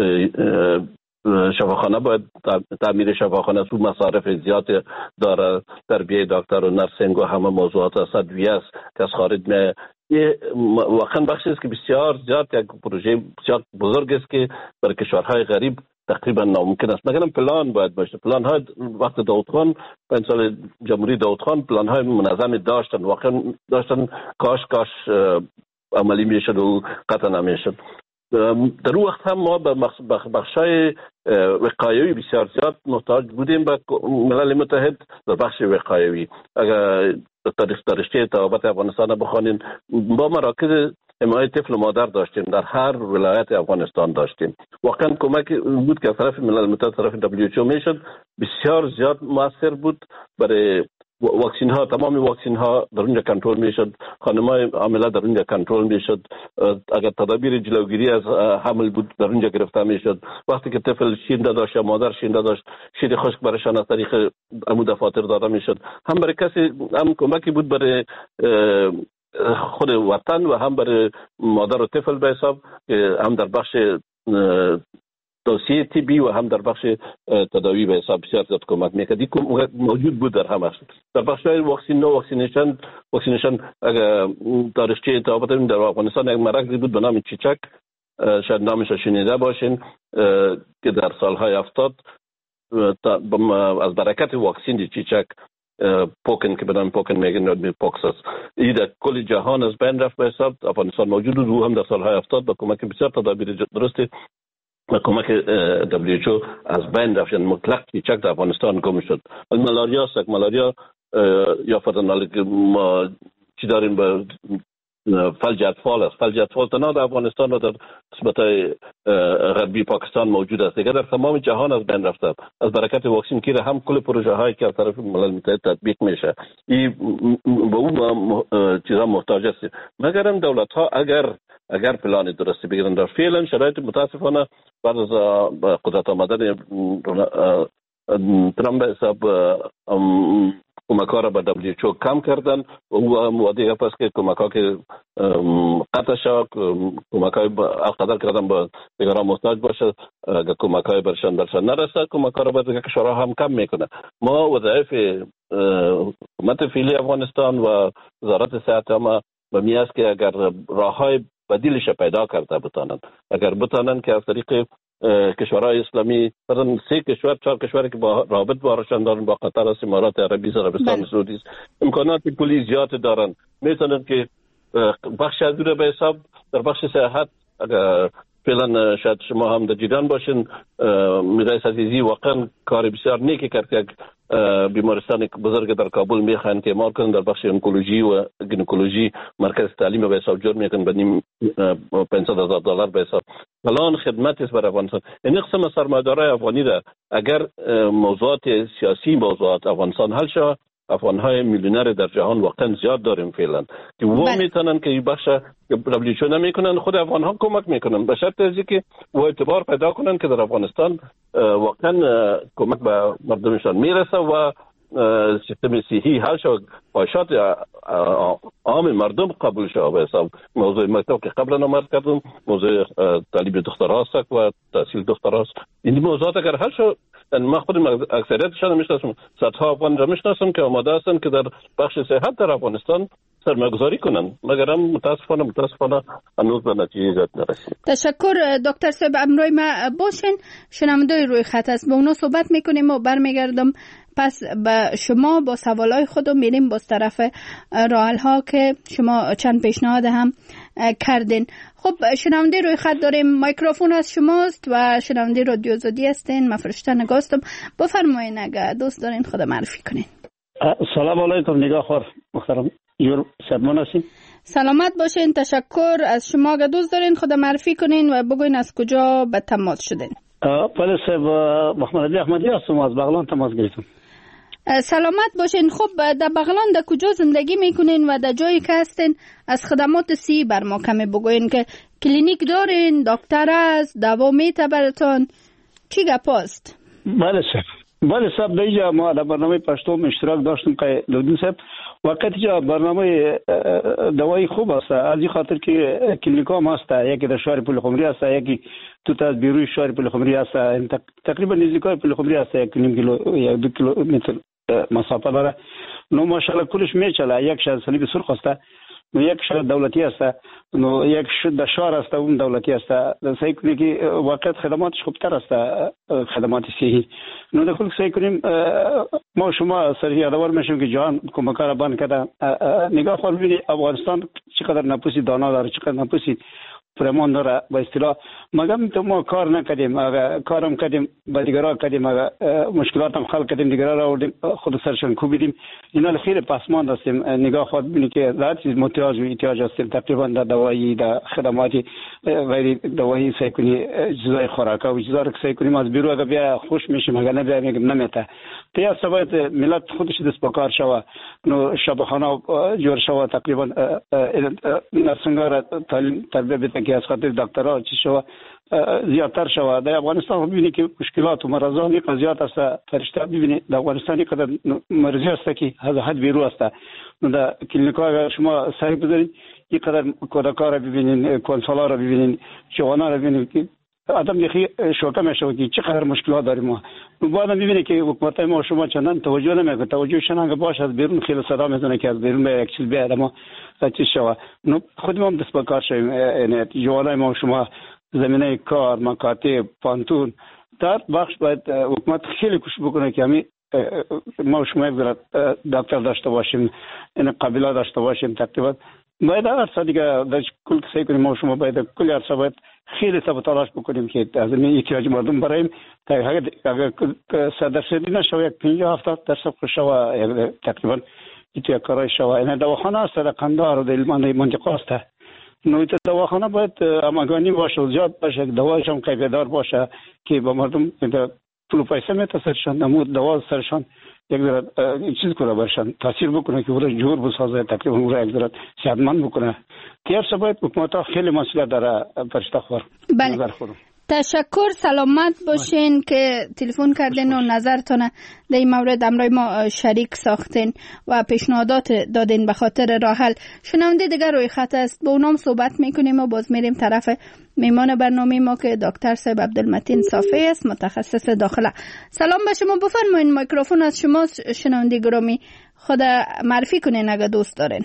شفاخانه باید تعمیر شفاخانه تو مصارف زیاد داره، تربیه دکتر و نرسینگ و همه موضوعات است، ادویه است که از خارج می یه واقعا بخشی است که بسیار زیاد یک پروژه بسیار بزرگ است که برای کشورهای غریب تقریبا ناممکن است. مگر پلان باید باشه. پلان های وقت داود خان پنج سال جمهوری داود خان پلان های منظمی داشتن، واقعا داشتن، کاش کاش عملی میشد و قطع نمیشد. در اون وقت هم ما به بخشای وقایوی بسیار زیاد محتاج بودیم به ملل متحد در بخش وقایوی. اگر تاریخ داشته تابعات افغانستان بخوانیم، با مراکز حمایت طفل و مادر داشتیم، در هر ولایت افغانستان داشتیم. واقعا کمک بود که طرف ملل متحد، طرف دبلیو اچ او میشد، بسیار زیاد موثر بود. برای واکسین ها، تمام واکسین ها در اونجا کنترل میشد، خانمای حامله در اونجا کنترل میشد. اگر تدابیر جلوگیری از حمل بود در اونجا گرفته میشد. وقتی که طفل شینده داشت یا مادر شینده داشت، شیر خشک برایشان از طریق عمود دفاتر داده میشد. هم برای کسی هم کمکی بود برای خود وطن و هم برای مادر و طفل به حساب، هم در بخش توصیه طبی و هم در بخش تداوی به حساب بسیار زیاد کمک میکرد. موجود بود در همه. در بخش واکسین نو واکسینیشن واکسینیشن اگر تاریخچه تابعات در افغانستان یک مرکزی بود به نام چیچک، شاید نامش شنیده باشین، که در سالهای هفتاد از برکت واکسین چیچک پوکن که به نام پوکن میگن، پوکس است، این در کل جهان از بین رفت به حساب. افغانستان موجود بود و هم در سالهای هفتاد با کمک بسیار تدابیر درستی و کمک دبلیو اچ او از بین رفت. مطلق چیچک در افغانستان گم شد. ملاریا است، ملاریا یا فرضاً که ما چی داریم به فلج اطفال است. فلج اطفال تنها در افغانستان و در قسمت‌های غربی پاکستان موجود است، دیگر در تمام جهان از بین رفته. از برکت واکسین گیری هم کل پروژه هایی که از طرف ملل متحد تطبیق میشه، این به اون چیزا محتاج است. مگرم دولت ها اگر اگر پلان درستی بگیرن، در فعلا شرایط متاسفانه بعد از قدرت آمدن ترامپ حساب کمک ها را به دبلیو اچ او کم کردن و او وعده پس که کمک ها که قطع شد، کمک های قدر کردن به دیگران محتاج باشه، اگر کمک های برشان برشان نرسه، کمک ها را به دیگر کشورها هم کم میکنه. ما وظایف حکومت فعلی افغانستان و وزارت صحت ما به می است که اگر راه های بدیلش پیدا کرده بتانند، اگر بتانند که از طریق کشورهای اسلامی، مثلا سه کشور چهار کشوری که با رابط بارشان دارن، با قطر است، امارات عربی است، عربستان سعودی است، امکانات پولی زیاد دارن، میتونن که بخش از دور به حساب در بخش صحت. اگر فعلا شاید شما هم در جریان باشین، میرای عزیزی واقعا کار بسیار نیکی کرد که بیمارستان بزرگ در کابل میخوان که ما کنن در بخش انکولوژی و گینکولوژی مرکز تعلیم به حساب جور میکنن به نیم پانصد هزار دلار به حساب. الان خدمت است برای افغانستان. این قسم سرمایه‌دارای افغانی را اگر موضوعات سیاسی موضوعات افغانستان حل شود، افغان‌های میلیونر در جهان واقعا زیاد داریم فعلا که و میتونن که این بخش دبلیو اچ او نمیکنن، خود افغان‌ها کمک میکنن به شرط از که و اعتبار پیدا کنن که در افغانستان واقعا کمک به مردمشان میرسه و سیستم صحی حل شد، پایشات عام مردم قبول شد. به حساب موضوع مکتب که قبلا نمارد کردم، موضوع تعلیم دختراست و تحصیل دختراست، این موضوعات اگر حل شد، ما خودم اکثریتشان میشناسم، صدها افغان را میشناسم که آماده هستند که در بخش صحت در افغانستان سرمایه‌گذاری کنند، مگر هم متاسفانه متاسفانه هنوز به نتیجه زد نرسید. تشکر دکتر صاحب، امروی ما باشین. شنوندگان روی خط است، با اونا صحبت میکنیم و برمیگردم پس به شما با سوالای خودم میریم باز طرف راحل ها که شما چند پیشنهاد هم کردین. خب شنونده روی خط داریم، میکروفون از شماست و شنونده رادیو آزادی هستین. من فرشته نگاستم، بفرمایین اگه دوست دارین خود معرفی کنین. سلام علیکم نگاه خور محترم یور سلمان هستیم. سلامت باشین، تشکر از شما. اگه دوست دارین خود معرفی کنین و بگوین از کجا به تماس شدین. بله صاحب، محمد علی احمدی هستم، از بغلان تماس گرفتم. سلامت باشین. خب در بغلان در کجا زندگی میکنین و در جایی که هستین از خدمات سی بر ما کمی بگوین که کلینیک دارین، دکتر است، دوا میته براتون، چی گپاست؟ بله صاحب، بله صاحب، در اینجا ما در برنامه پشتم اشتراک داشتیم که لودین صاحب وقتی جا برنامه دوایی خوب است، از این خاطر که کلینیک هم هست، یکی در شهر پلخمری است، یکی تو تا بیروی شهر پلخمری است، تقریبا نزدیکای پلخمری است، یک نیم کیلو یا دو کیلومتر مسافت داره. نو ماشاءالله کلش میچله. یک شهر صلیب سرخ است، نو یک شهر دولتی است، نو یک در شهر است اون دولتی است. سعی کنیم که واقعا خدماتش خوبتر است، خدمات صحی. نو در کل سعی کنیم ما شما سر یادآور میشیم که جهان کمکار بند کرده. نگاه خود ببینید افغانستان چقدر نفوسی دانا داره، چقدر نفوسی فرمان داره به اصطلاح مگم تو ما کار نکردیم اگر کارم کردیم با دیگران کردیم اگر مشکلات هم حل کردیم دیگران را آوردیم خود سرشان کوبیدیم اینا خیلی پسماند هستیم نگاه خود ببینید که هر چیز محتاج و احتیاج هستیم تقریبا در دوایی در خدمات غیر دوایی سعی کنی چیزای خوراک و چیزا رو سعی کنیم از بیرون اگر بیا خوش میشیم اگر نبیا میگم نمیته تا سبب ملت خودش دست به کار شوه نو شبخانه جور شوه تقریبا نرسنگار تعلیم تربیت بده که از خاطر دکترها چی شوه زیادتر شوه در افغانستان ببینید که مشکلات و مرضان یک زیاد است فرشته ببینید در افغانستان یک قدر مرضی است که از حد بیرون است در کلینیک‌ها اگر شما سعی بذارید یک قدر کودک‌ها را ببینید کنسولا را ببینید جوانان را ببینید که آدم یخی شوکه میشه که چقدر مشکلات داریم ما بعدم ببینید که حکومت ما شما چندان توجه نمیکنه توجهشون اگه باشه از بیرون خیلی صدا میزنه که از بیرون به یک چیز بیاد ما چی شوه نو خود ما دست به کار شویم یعنی جوانای ما شما زمینه کار مکاتب پانتون در بخش باید حکومت خیلی کوشش بکنه که همین ما شما یک دکتر داشته باشیم این قبیله داشته باشیم تقریبا باید هر دیگه در کل سعی کنیم ما شما باید کل عرصه باید خیلی سب تلاش بکنیم که از این احتیاج مردم برایم تا اگر صد درصدی نشوه یک پنجاه هفتاد درصد شوه تقریبا ایتو یک کارای شوه این دواخانه است در قندهار و در منطقه است نو ایتو دواخانه باید امگانی باشه و زیاد باشه دوایش هم کیفیت‌دار باشه که با مردم پول پیسه میته سرشان نمود دوا سرشان یک ذره چیز کنه برشان تاثیر بکنه که اون جور بسازه تقریبا اون یک ذره صحتمند بکنه که هر باید حکومت ها خیلی مسئولیت داره فرشته خور بله تشکر سلامت باشین که تلفن کردین و نظرتون در این مورد امروی ما شریک ساختین و پیشنهادات دادین به خاطر راه حل. شنونده دیگر روی خط است با اونام صحبت میکنیم و باز میریم طرف میمان برنامه ما که دکتر صاحب عبدالمتین صافی است متخصص داخله. سلام به شما بفرمایین میکروفون از شما شنونده گرامی خود معرفی کنین اگه دوست دارین.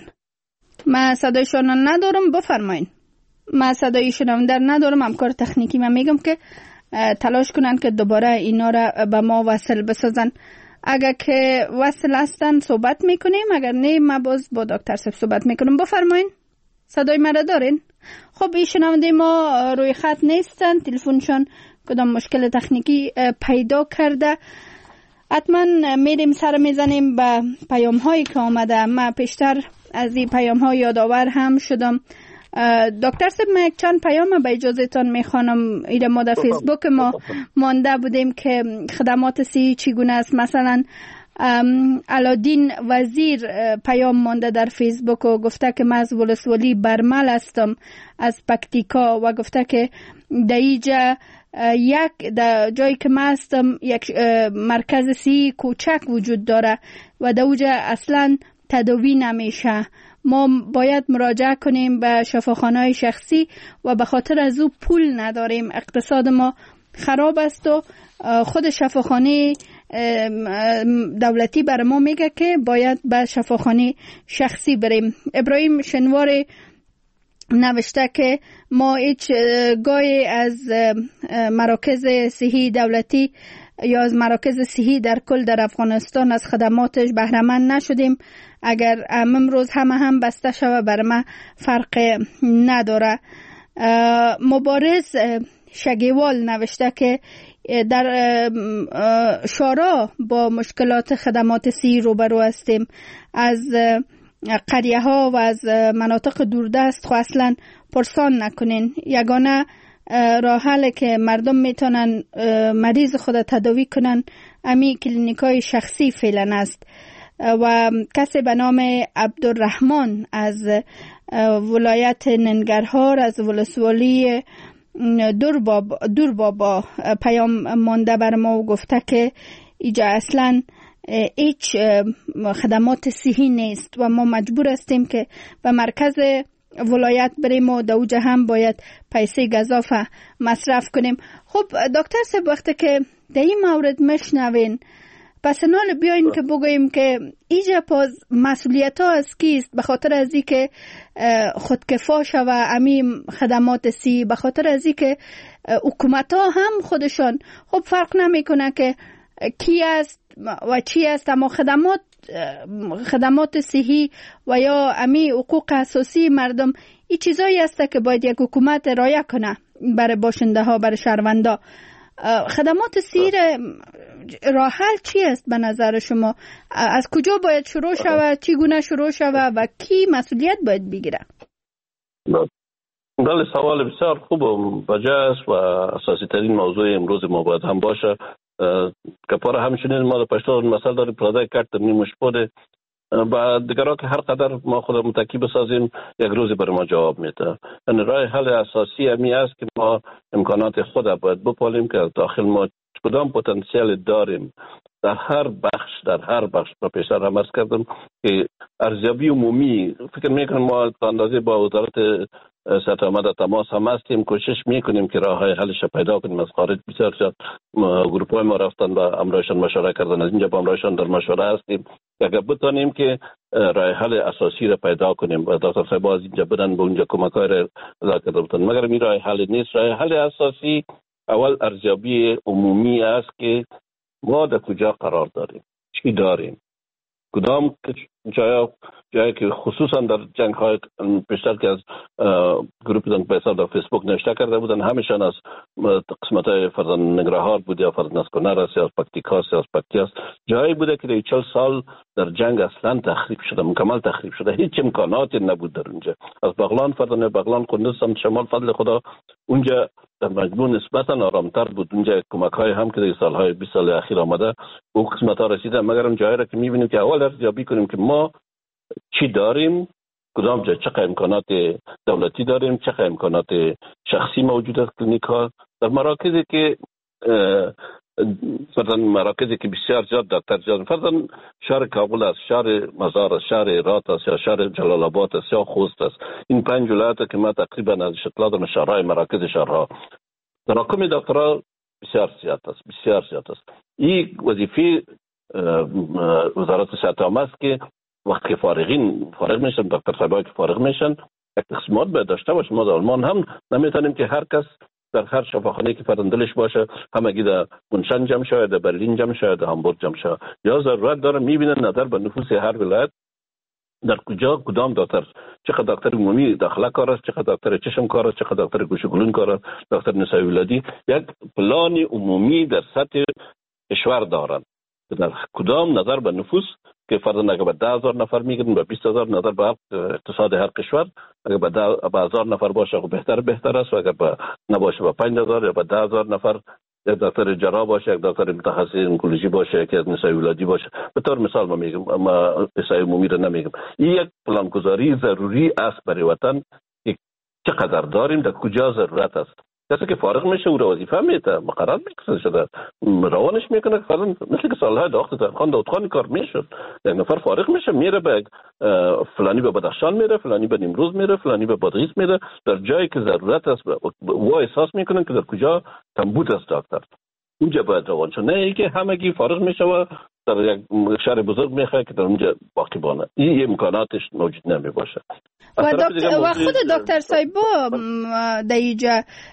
من صدایشان ندارم بفرمایین. من صدای شنونده ندارم همکار تکنیکی من میگم که تلاش کنن که دوباره اینا را به ما وصل بسازن اگر که وصل هستن صحبت میکنیم اگر نه ما باز با دکتر صاحب صحبت میکنم بفرمایین صدای مرا دارین خب این شنونده ما روی خط نیستن تلفنشان کدام مشکل تکنیکی پیدا کرده حتما میریم سر میزنیم به پیام هایی که آمده من پیشتر از این پیام ها یادآور هم شدم دکتر صاحب من یک چند پیام به اجازه تان میخوانم ایره ما در فیسبوک ما مانده بودیم که خدمات صحی چگونه است مثلا علادین وزیر پیام مانده در فیسبوک و گفته که من از ولسوالی برمل هستم از پکتیکا و گفته که در اینجا یک در جایی که من هستم یک مرکز صحی کوچک وجود داره و در اونجا اصلا تداوی نمیشه ما باید مراجعه کنیم به شفاخانه‌های شخصی و به خاطر از او پول نداریم اقتصاد ما خراب است و خود شفاخانه دولتی بر ما میگه که باید به شفاخانه شخصی بریم. ابراهیم شنوار نوشته که ما هیچ گاهی از مراکز صحی دولتی یا از مراکز صحی در کل در افغانستان از خدماتش بهره مند نشدیم اگر امروز همه هم بسته شوه بر ما فرق نداره. مبارز شگیوال نوشته که در شارع با مشکلات خدمات صحی روبرو هستیم از قریه ها و از مناطق دوردست خو اصلا پرسان نکنین یگانه راه حل که مردم میتونن مریض خود تداوی کنن امی کلینیکای شخصی فعلا است و کسی به نام عبدالرحمن از ولایت ننگرهار از ولسوالی دوربابا دور بابا پیام مانده بر ما و گفته که اینجا اصلا هیچ خدمات صحی نیست و ما مجبور هستیم که به مرکز ولایت بریم و دوجه هم باید پیسه گزافه مصرف کنیم. خب دکتر صاحب وقتی که در این مورد مشنوین پس نال بیاین که بگوییم که ایجا پاز مسئولیت ها از کیست به خاطر از ای که خودکفا شوه امی خدمات سی به خاطر از ای که حکومت ها هم خودشان خب فرق نمی کنه که کی است و چی است اما خدمات خدمات صحی و یا امی حقوق اساسی مردم این چیزایی است که باید یک حکومت رعایت کنه برای باشنده ها، برای شهروندا. خدمات سیر راه حل چی است به نظر شما؟ از کجا باید شروع شود؟ چگونه شروع شود و کی مسئولیت باید بگیره؟ بله، سوال بسیار خوب و بجاست و اساسی ترین موضوع امروز ما باید هم باشه. که پاره همچنین ما در پشتو مسئله داریم پرده کارت نیمش بوده و دیگرها که هر قدر ما خود متکی بسازیم یک روزی بر ما جواب میده. یعنی راه حل اساسی همی است که ما امکانات خود باید بپالیم که داخل ما کدام پتانسیل داریم در هر بخش در هر بخش. و پیشتر هم عرض کردم که ارزیابی عمومی فکر میکنم ما اندازه با وزارت صحت آمده تماس هم هستیم، کوشش میکنیم که راه های حلش پیدا کنیم. از خارج بسیار زیاد گروپ های ما رفتن و امرایشان مشوره کردن، از اینجا با امرایشان در مشوره هستیم اگر بتانیم که راه حل اساسی را پیدا کنیم و دکتر صاحب از اینجا بدن به اونجا کمک های را ادا کرده بودن. مگر این راه حل نیست. راه حل اساسی اول ارزیابی عمومی است که ما در کجا قرار داریم، چی داریم، کدام جای جایی که خصوصا در جنگ های پیشتر که از گروپ دن پیسا در فیسبوک نوشته کرده بودن، همیشان از قسمت های فرزن نگرهار بود یا فرزن نسکونر است یا از پکتیکاس یا از پکتیاس، جایی بوده که در چهل سال در جنگ اصلا تخریب شده، مکمل تخریب شده، هیچ امکاناتی نبود در اونجا. از بغلان فرزن بغلان قندوز هم شمال فضل خدا اونجا در مجموع نسبتا آرامتر بود. اونجا کمک های هم که در سالهای بیست سال اخیر آمده او قسمت ها رسیده. مگر اون جایی را که میبینیم که اول ارزیابی کنیم که ما چی داریم، کدام جا چقدر امکانات دولتی داریم، چقدر امکانات شخصی موجود است. کلینیک ها در مراکزی که فرضاً مراکزی که بسیار زیاد دکتر زیاد، فرضاً شهر کابل است، شهر مزار است، شهر هرات است یا شهر جلال آباد است یا خوست است، این پنج ولایت که ما تقریبا از اطلاع دارم شهرهای مراکز شهرها تراکم دکترها بسیار زیاد است، بسیار زیاد است. این وظیفه وزارت صحت عامه است که وقتی فارغین فارغ میشن، دکتر صاحبایی که فارغ میشن، یک تقسیمات باید داشته باشه. ما در آلمان هم نمیتونیم که هر کس در هر شفاخانه که فرندلش باشه همگی در منشن جمع شاید، در برلین جمع شاید، در هامبورگ جمع شاید. یا ضرورت داره میبینن نظر به نفوس هر ولایت در کجا کدام دکتر، چقدر دکتر عمومی داخله کار است، چقدر دکتر چشم کار است، چقدر دکتر گوش و گلون کار است، دکتر نسای ولادی، یک پلان عمومی در سطح کشور دارن در کدام نظر به نفوس که فرضاً اگر به ده هزار نفر میگیرن به بیست هزار نظر به اقتصاد هر کشور، اگر به ده به هزار نفر باشه خب بهتر بهتر است، و اگر به نباشه به پنج هزار یا به ده هزار نفر یک دکتر جراح باشه، یک دکتر متخصص انکولوژی باشه، یک از نسای ولادی باشه. به طور مثال ما میگم، اما نسای عمومی رو نمیگم. این یک پلانگذاری ضروری است برای وطن که چقدر داریم، در کجا ضرورت است. کسی که فارغ میشه او رو وظیفه میده، مقرر میکنه شده روانش میکنه. فرضاً مثل که سالهای داخل خان داوود خان کار میشد، یک نفر فارغ میشه میره به فلانی به بدخشان میره، فلانی به نیمروز میره، فلانی به بادغیس میره، در جایی که ضرورت است و احساس میکنن که در کجا کمبود است دکتر، اونجا باید روان شد. نه اینکه همگی فارغ میشه و در یک شهر بزرگ میخواد که در اونجا باقی بانه. این امکاناتش موجود نمی باشه. و, دکتر و خود دکتر صایبا در اینجا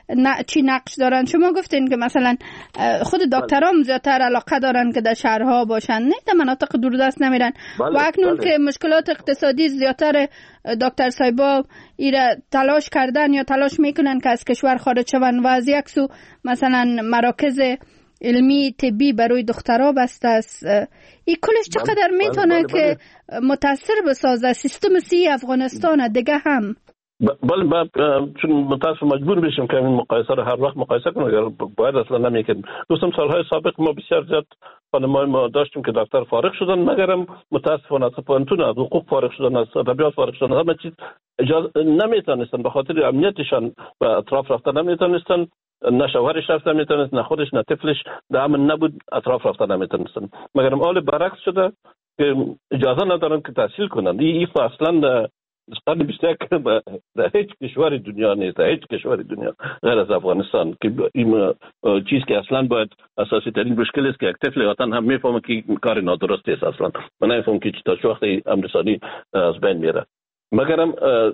چی نقش دارن؟ شما گفتین که مثلا خود دکترام زیادتر علاقه دارن که در شهرها باشن، نه در مناطق دوردست نمیرن. و اکنون که مشکلات اقتصادی زیادتر، دکتر صایبا ایره تلاش کردن یا تلاش میکنن که از کشور خارج شون و از یک سو مثلا مراکز علمی طبی برای دخترها بسته است. این کلش چقدر میتونه که متاثر بسازه سیستم سی افغانستان دیگه هم؟ بله با چون متاسف مجبور بشیم که این مقایسه رو هر وقت مقایسه کنیم، اگر باید اصلا نمیکنیم. دوستم سالهای سابق ما بسیار زیاد خانمای ما داشتیم که دکتر فارغ شدن، مگرم متاسفانه از پانتون از حقوق فارغ شدن، از ادبیات فارغ شدن، همه چیز اجازه نمیتونستن، به خاطر امنیتشان به اطراف رفتن نمیتونستن، نه شوهرش رفت نمیتونست، نه خودش نه طفلش در امن نبود، اطراف رفتن نمیتونستن. مگرم حال برعکس شده که اجازه ندارن که تحصیل کنن. این اصلا قرن بیست و یک در هیچ کشور دنیا نیست، در هیچ کشور دنیا غیر از افغانستان، که این چیز که اصلا باید اساسی ترین مشکل است که یک طفل وطن هم میفهمه که کار نادرست است. اصلا من نمیفهمم که تا چه وقت امرسانی از بین میره. مگرم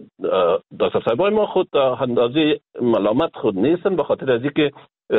دکتر صاحبای ما خود اندازه ملامت خود نیستن، به خاطر از اینکه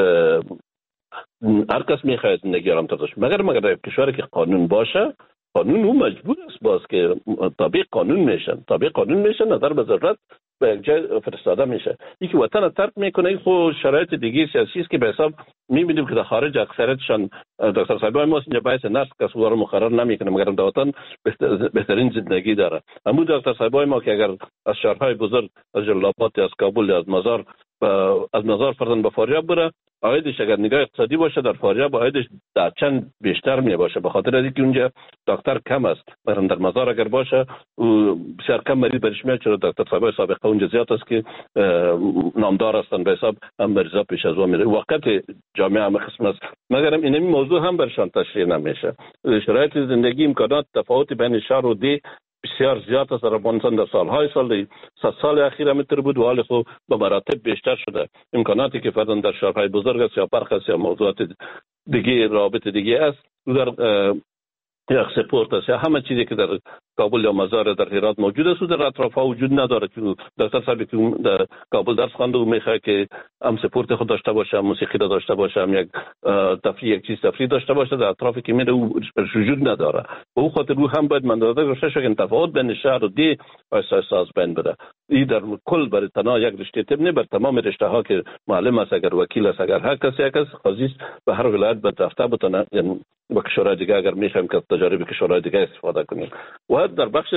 هر کس میخواد زندگی آرام داشته. مگر مگر در کشوری که قانون باشه، قانون او مجبور است باز که تابع قانون میشن، تابع قانون میشن، نظر به ضرورت به جای فرستاده میشه. یکی وطن ترک میکنه، این خود شرایط دیگه سیاسی است که به حساب میبینیم که در خارج اکثریتشان دکتر صاحبای ما اینجا باعث نفس کسب رو مقرر نمیکنه، مگر در وطن بهترین زندگی داره. اما دکتر صاحبای ما که اگر از شهرهای بزرگ، از جلال‌آباد، از کابل، از مزار از مزار فرضاً به فاریاب بره، عایدش اگر نگاه اقتصادی باشه در فاریاب عایدش در چند بیشتر می باشه، به خاطر اینکه اونجا دکتر کم است. مثلا در مزار اگر باشه بسیار کم مریض برش میاد، چرا دکتر صاحب سابقه اونجا زیاد است که نامدار هستند، به حساب هم مریضا پیش از او میره. وقت جامعه هم قسم است، مگر این موضوع هم برشان تشریح نمیشه. شرایط زندگی، امکانات، تفاوت بین شهر و دی بسیار زیاد است در افغانستان. در سالهای سال صد سال اخیر همینطور بود و حال خود به مراتب بیشتر شده. امکاناتی که فرضاً در شهرهای بزرگ است یا پرخ است یا موضوعات دیگه رابط دیگه است، در یا سپورت است یا همه چیزی که در کابل یا مزار در هرات موجود است و در اطراف ها وجود نداره. که دکتر صاحبی که در کابل درس خوانده و میخواد که هم سپورت خود داشته باشه، هم موسیقی داشته باشه، هم یک تفریح یک چیز تفریح داشته باشه، در اطرافی که میره وجود نداره. به او خاطر رو هم باید منظره داشته شه که تفاوت بین شهر و دی اساس بین بره. این در کل برای تنها یک رشته طب نه، بر تمام رشته ها که معلم است، اگر وکیل است، اگر هر کسی یک است، قاضی است، به هر ولایت به رفته بتونه، یعنی با کشورهای دیگه اگر میخوایم که تجارب کشورهای دیگه استفاده کنیم. و در بخش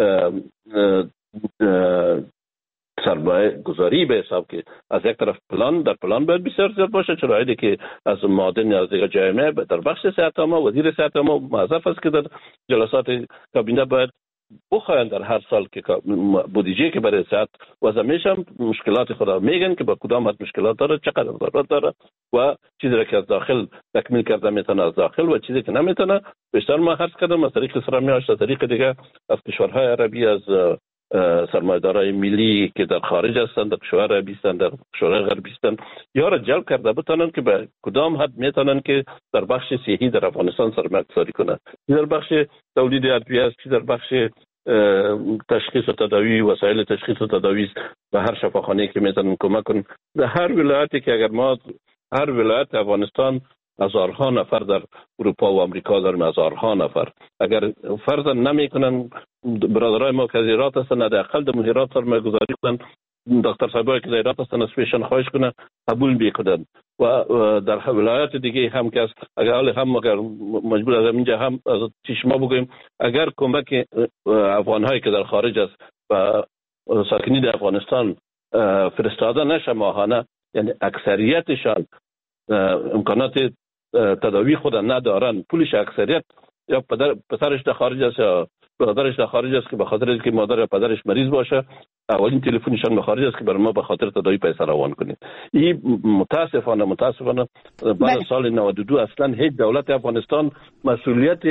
سرمایه گذاری به حساب که از یک طرف پلان در پلان باید بسیار زیاد باشه، چرا ایده که از معادن از دیگه جامعه در بخش صحت ما وزیر صحت ما موظف است که در جلسات کابینه باید بخواهند در هر سال که بودجه که برای صحت وضع میشه مشکلات خود میگن که با کدام حد مشکلات داره، چقدر ضرورت داره و چیزی را که از داخل تکمیل کرده میتونه از داخل و چیزی که نمیتونه. بیشتر ما عرض کردم از طریق اسلامی از طریق دیگه از کشورهای عربی، از سرمایه‌دارای ملی که در خارج هستند، در کشور عربی هستند، در کشور غربی هستند، یا را جلب کرده بتونن که به کدام حد میتونن که در بخش صحی در افغانستان سرمایه گذاری کنند. در بخش تولید ادویه است، در بخش تشخیص و تداوی، وسایل تشخیص و تداوی به هر شفاخانه‌ای که میتونن کمک کنن. در هر ولایتی که اگر ما هر ولایت افغانستان هزارها نفر در اروپا و امریکا داریم، هزارها نفر، اگر فرضاً نمیکنن برادرای ما که از هرات هستن حداقل در هرات سرمایه گذاری کنن، دکتر صاحبایی که در هرات هستن از پیشان خواهش کنن قبول بکنن و در ولایات دیگه هم که اگر حال هم اگر مجبور از اینجا هم از چشما بگویم، اگر کمک افغان‌هایی که در خارج است و ساکنین افغانستان فرستاده نشه ماهانه، یعنی اکثریتشان امکانات تداوی خود ندارن، پولش اکثریت یا پدر پسرش در خارج است یا برادرش در خارج است که به خاطر اینکه مادر یا پدرش مریض باشه اولین تلفنشان به خارج است که برای ما به خاطر تداوی پیسه روان کنید. این متاسفانه متاسفانه بعد سال نود و دو اصلا هیچ دولت افغانستان مسئولیت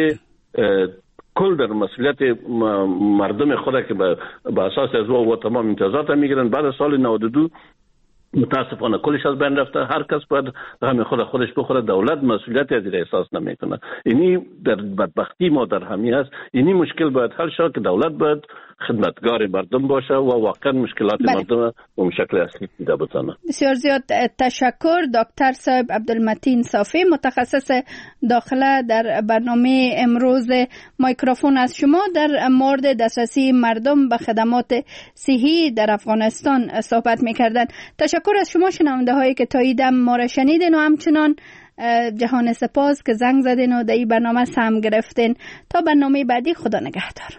کل در مسئولیت مردم خود که به اساس از و تمام امتیازات میگیرن، بعد سال نود و دو متاسفانه کلش از بین رفته. هر کس باید همین خود خودش بخوره، دولت مسئولیت از این احساس نمیکنه. اینی در بدبختی ما در همین است. اینی مشکل باید حل شود که دولت باید خدمتگار مردم باشه و واقعا مشکلات بله. مردم به شکل اصلی دیده بتونه. بسیار زیاد تشکر دکتر صاحب عبدالمتین صافی، متخصص داخله در برنامه امروز مایکروفون از شما در مورد دسترسی مردم به خدمات صحی در افغانستان صحبت می‌کردند. تشکر از شما شنونده هایی که تا ایدم ما را شنیدین و همچنان جهان سپاس که زنگ زدین و در این برنامه سهم گرفتین. تا برنامه بعدی، خدا نگهدار.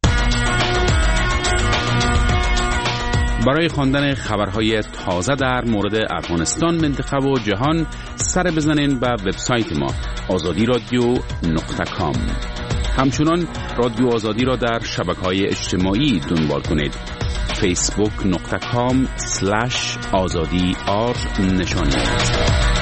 برای خواندن خبرهای تازه در مورد افغانستان، منطقه و جهان سر بزنین به وبسایت ما آزادی رادیو نقطه کام. همچنان رادیو آزادی را در شبکه‌های اجتماعی دنبال کنید. فیسبوک نقطه کام سلش آزادی آر نشانید.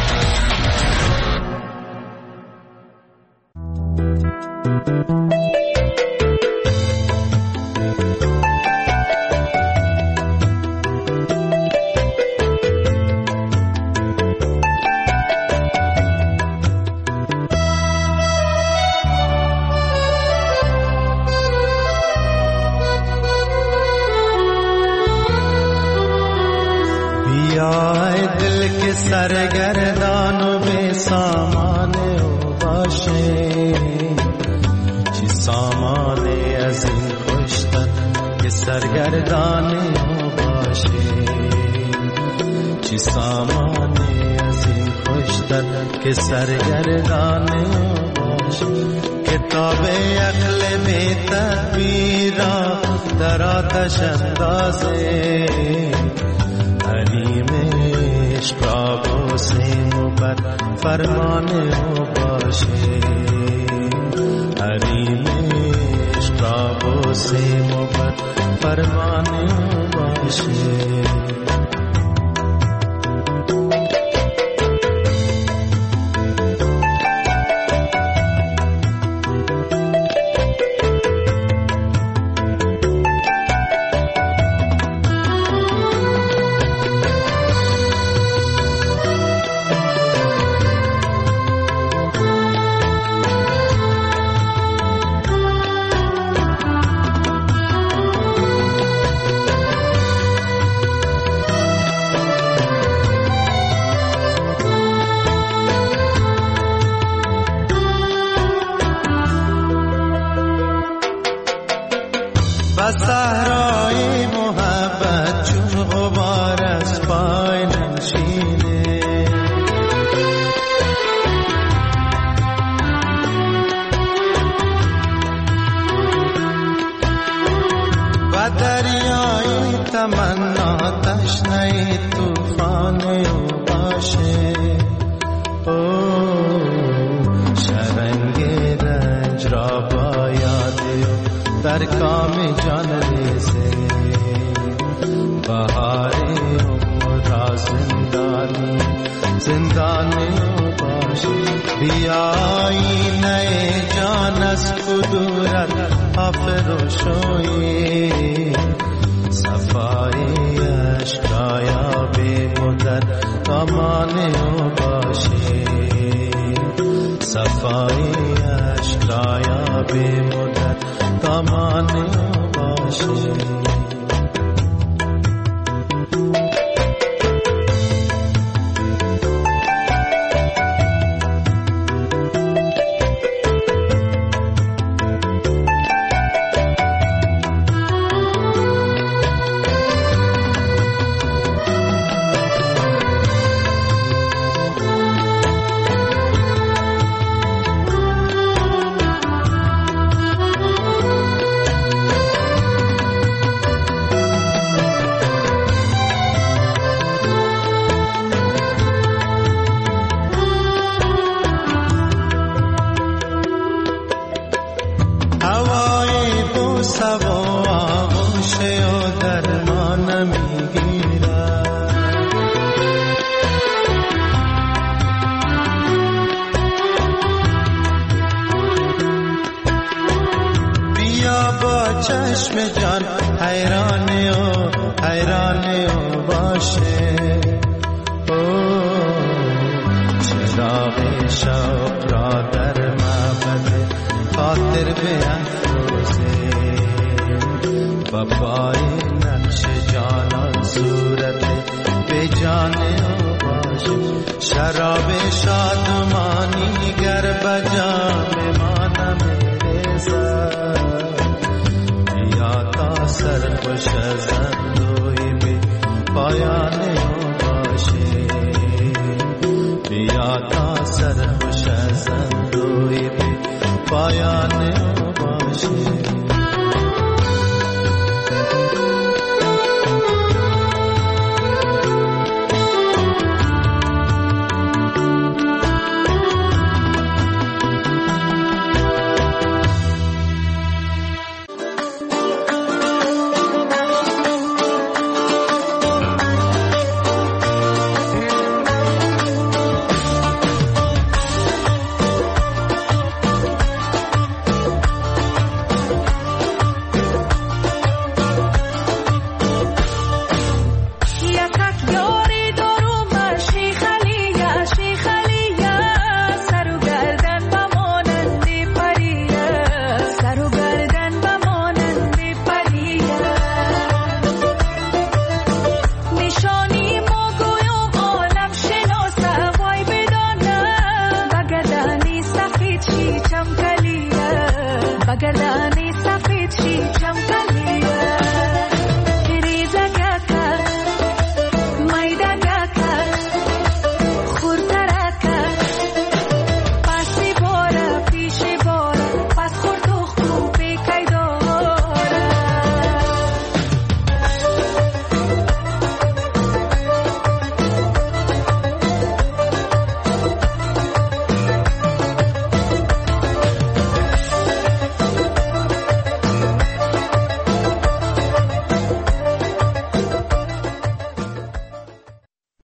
سرگردان و به سامان او باشه، چی سامان از این خوشتن که سرگردان او باشه. باشه، چی سامانه از این خوشتر که سرگردانه باشه. کتاب عقل بی تدبیرا در آتش اندازه، حریم عشق را بوسیم و بر فرمانه او باشه، حریم عشق را بوسیم و بر فرمانه او باشه. صحرای محبت چون غبار از پای ننشینه، و دریای تمنا تشنه طوفان او باشه. او شرنگ رنج را باید در کام جان ریزه، بهاری عمر را زندانی زندانی باشه. بیایی نئے جان از کدورت آفروشوی، صفای اشکایا بی مدت دامان او باشه، صفای اشکایا بی مدت دامان او باشه. چشم جان حیرانی و حیرانی و باشه. او چراغ شوق را در معبد خاطر بیفروزه، و پای نقش جانان صورت به جان او باشه. شراب شادمانی گر بجام ما نمیرسد، سرخوش از اندوی بی پایان او باشه. بیا تا سرخوش از اندوی بی پایان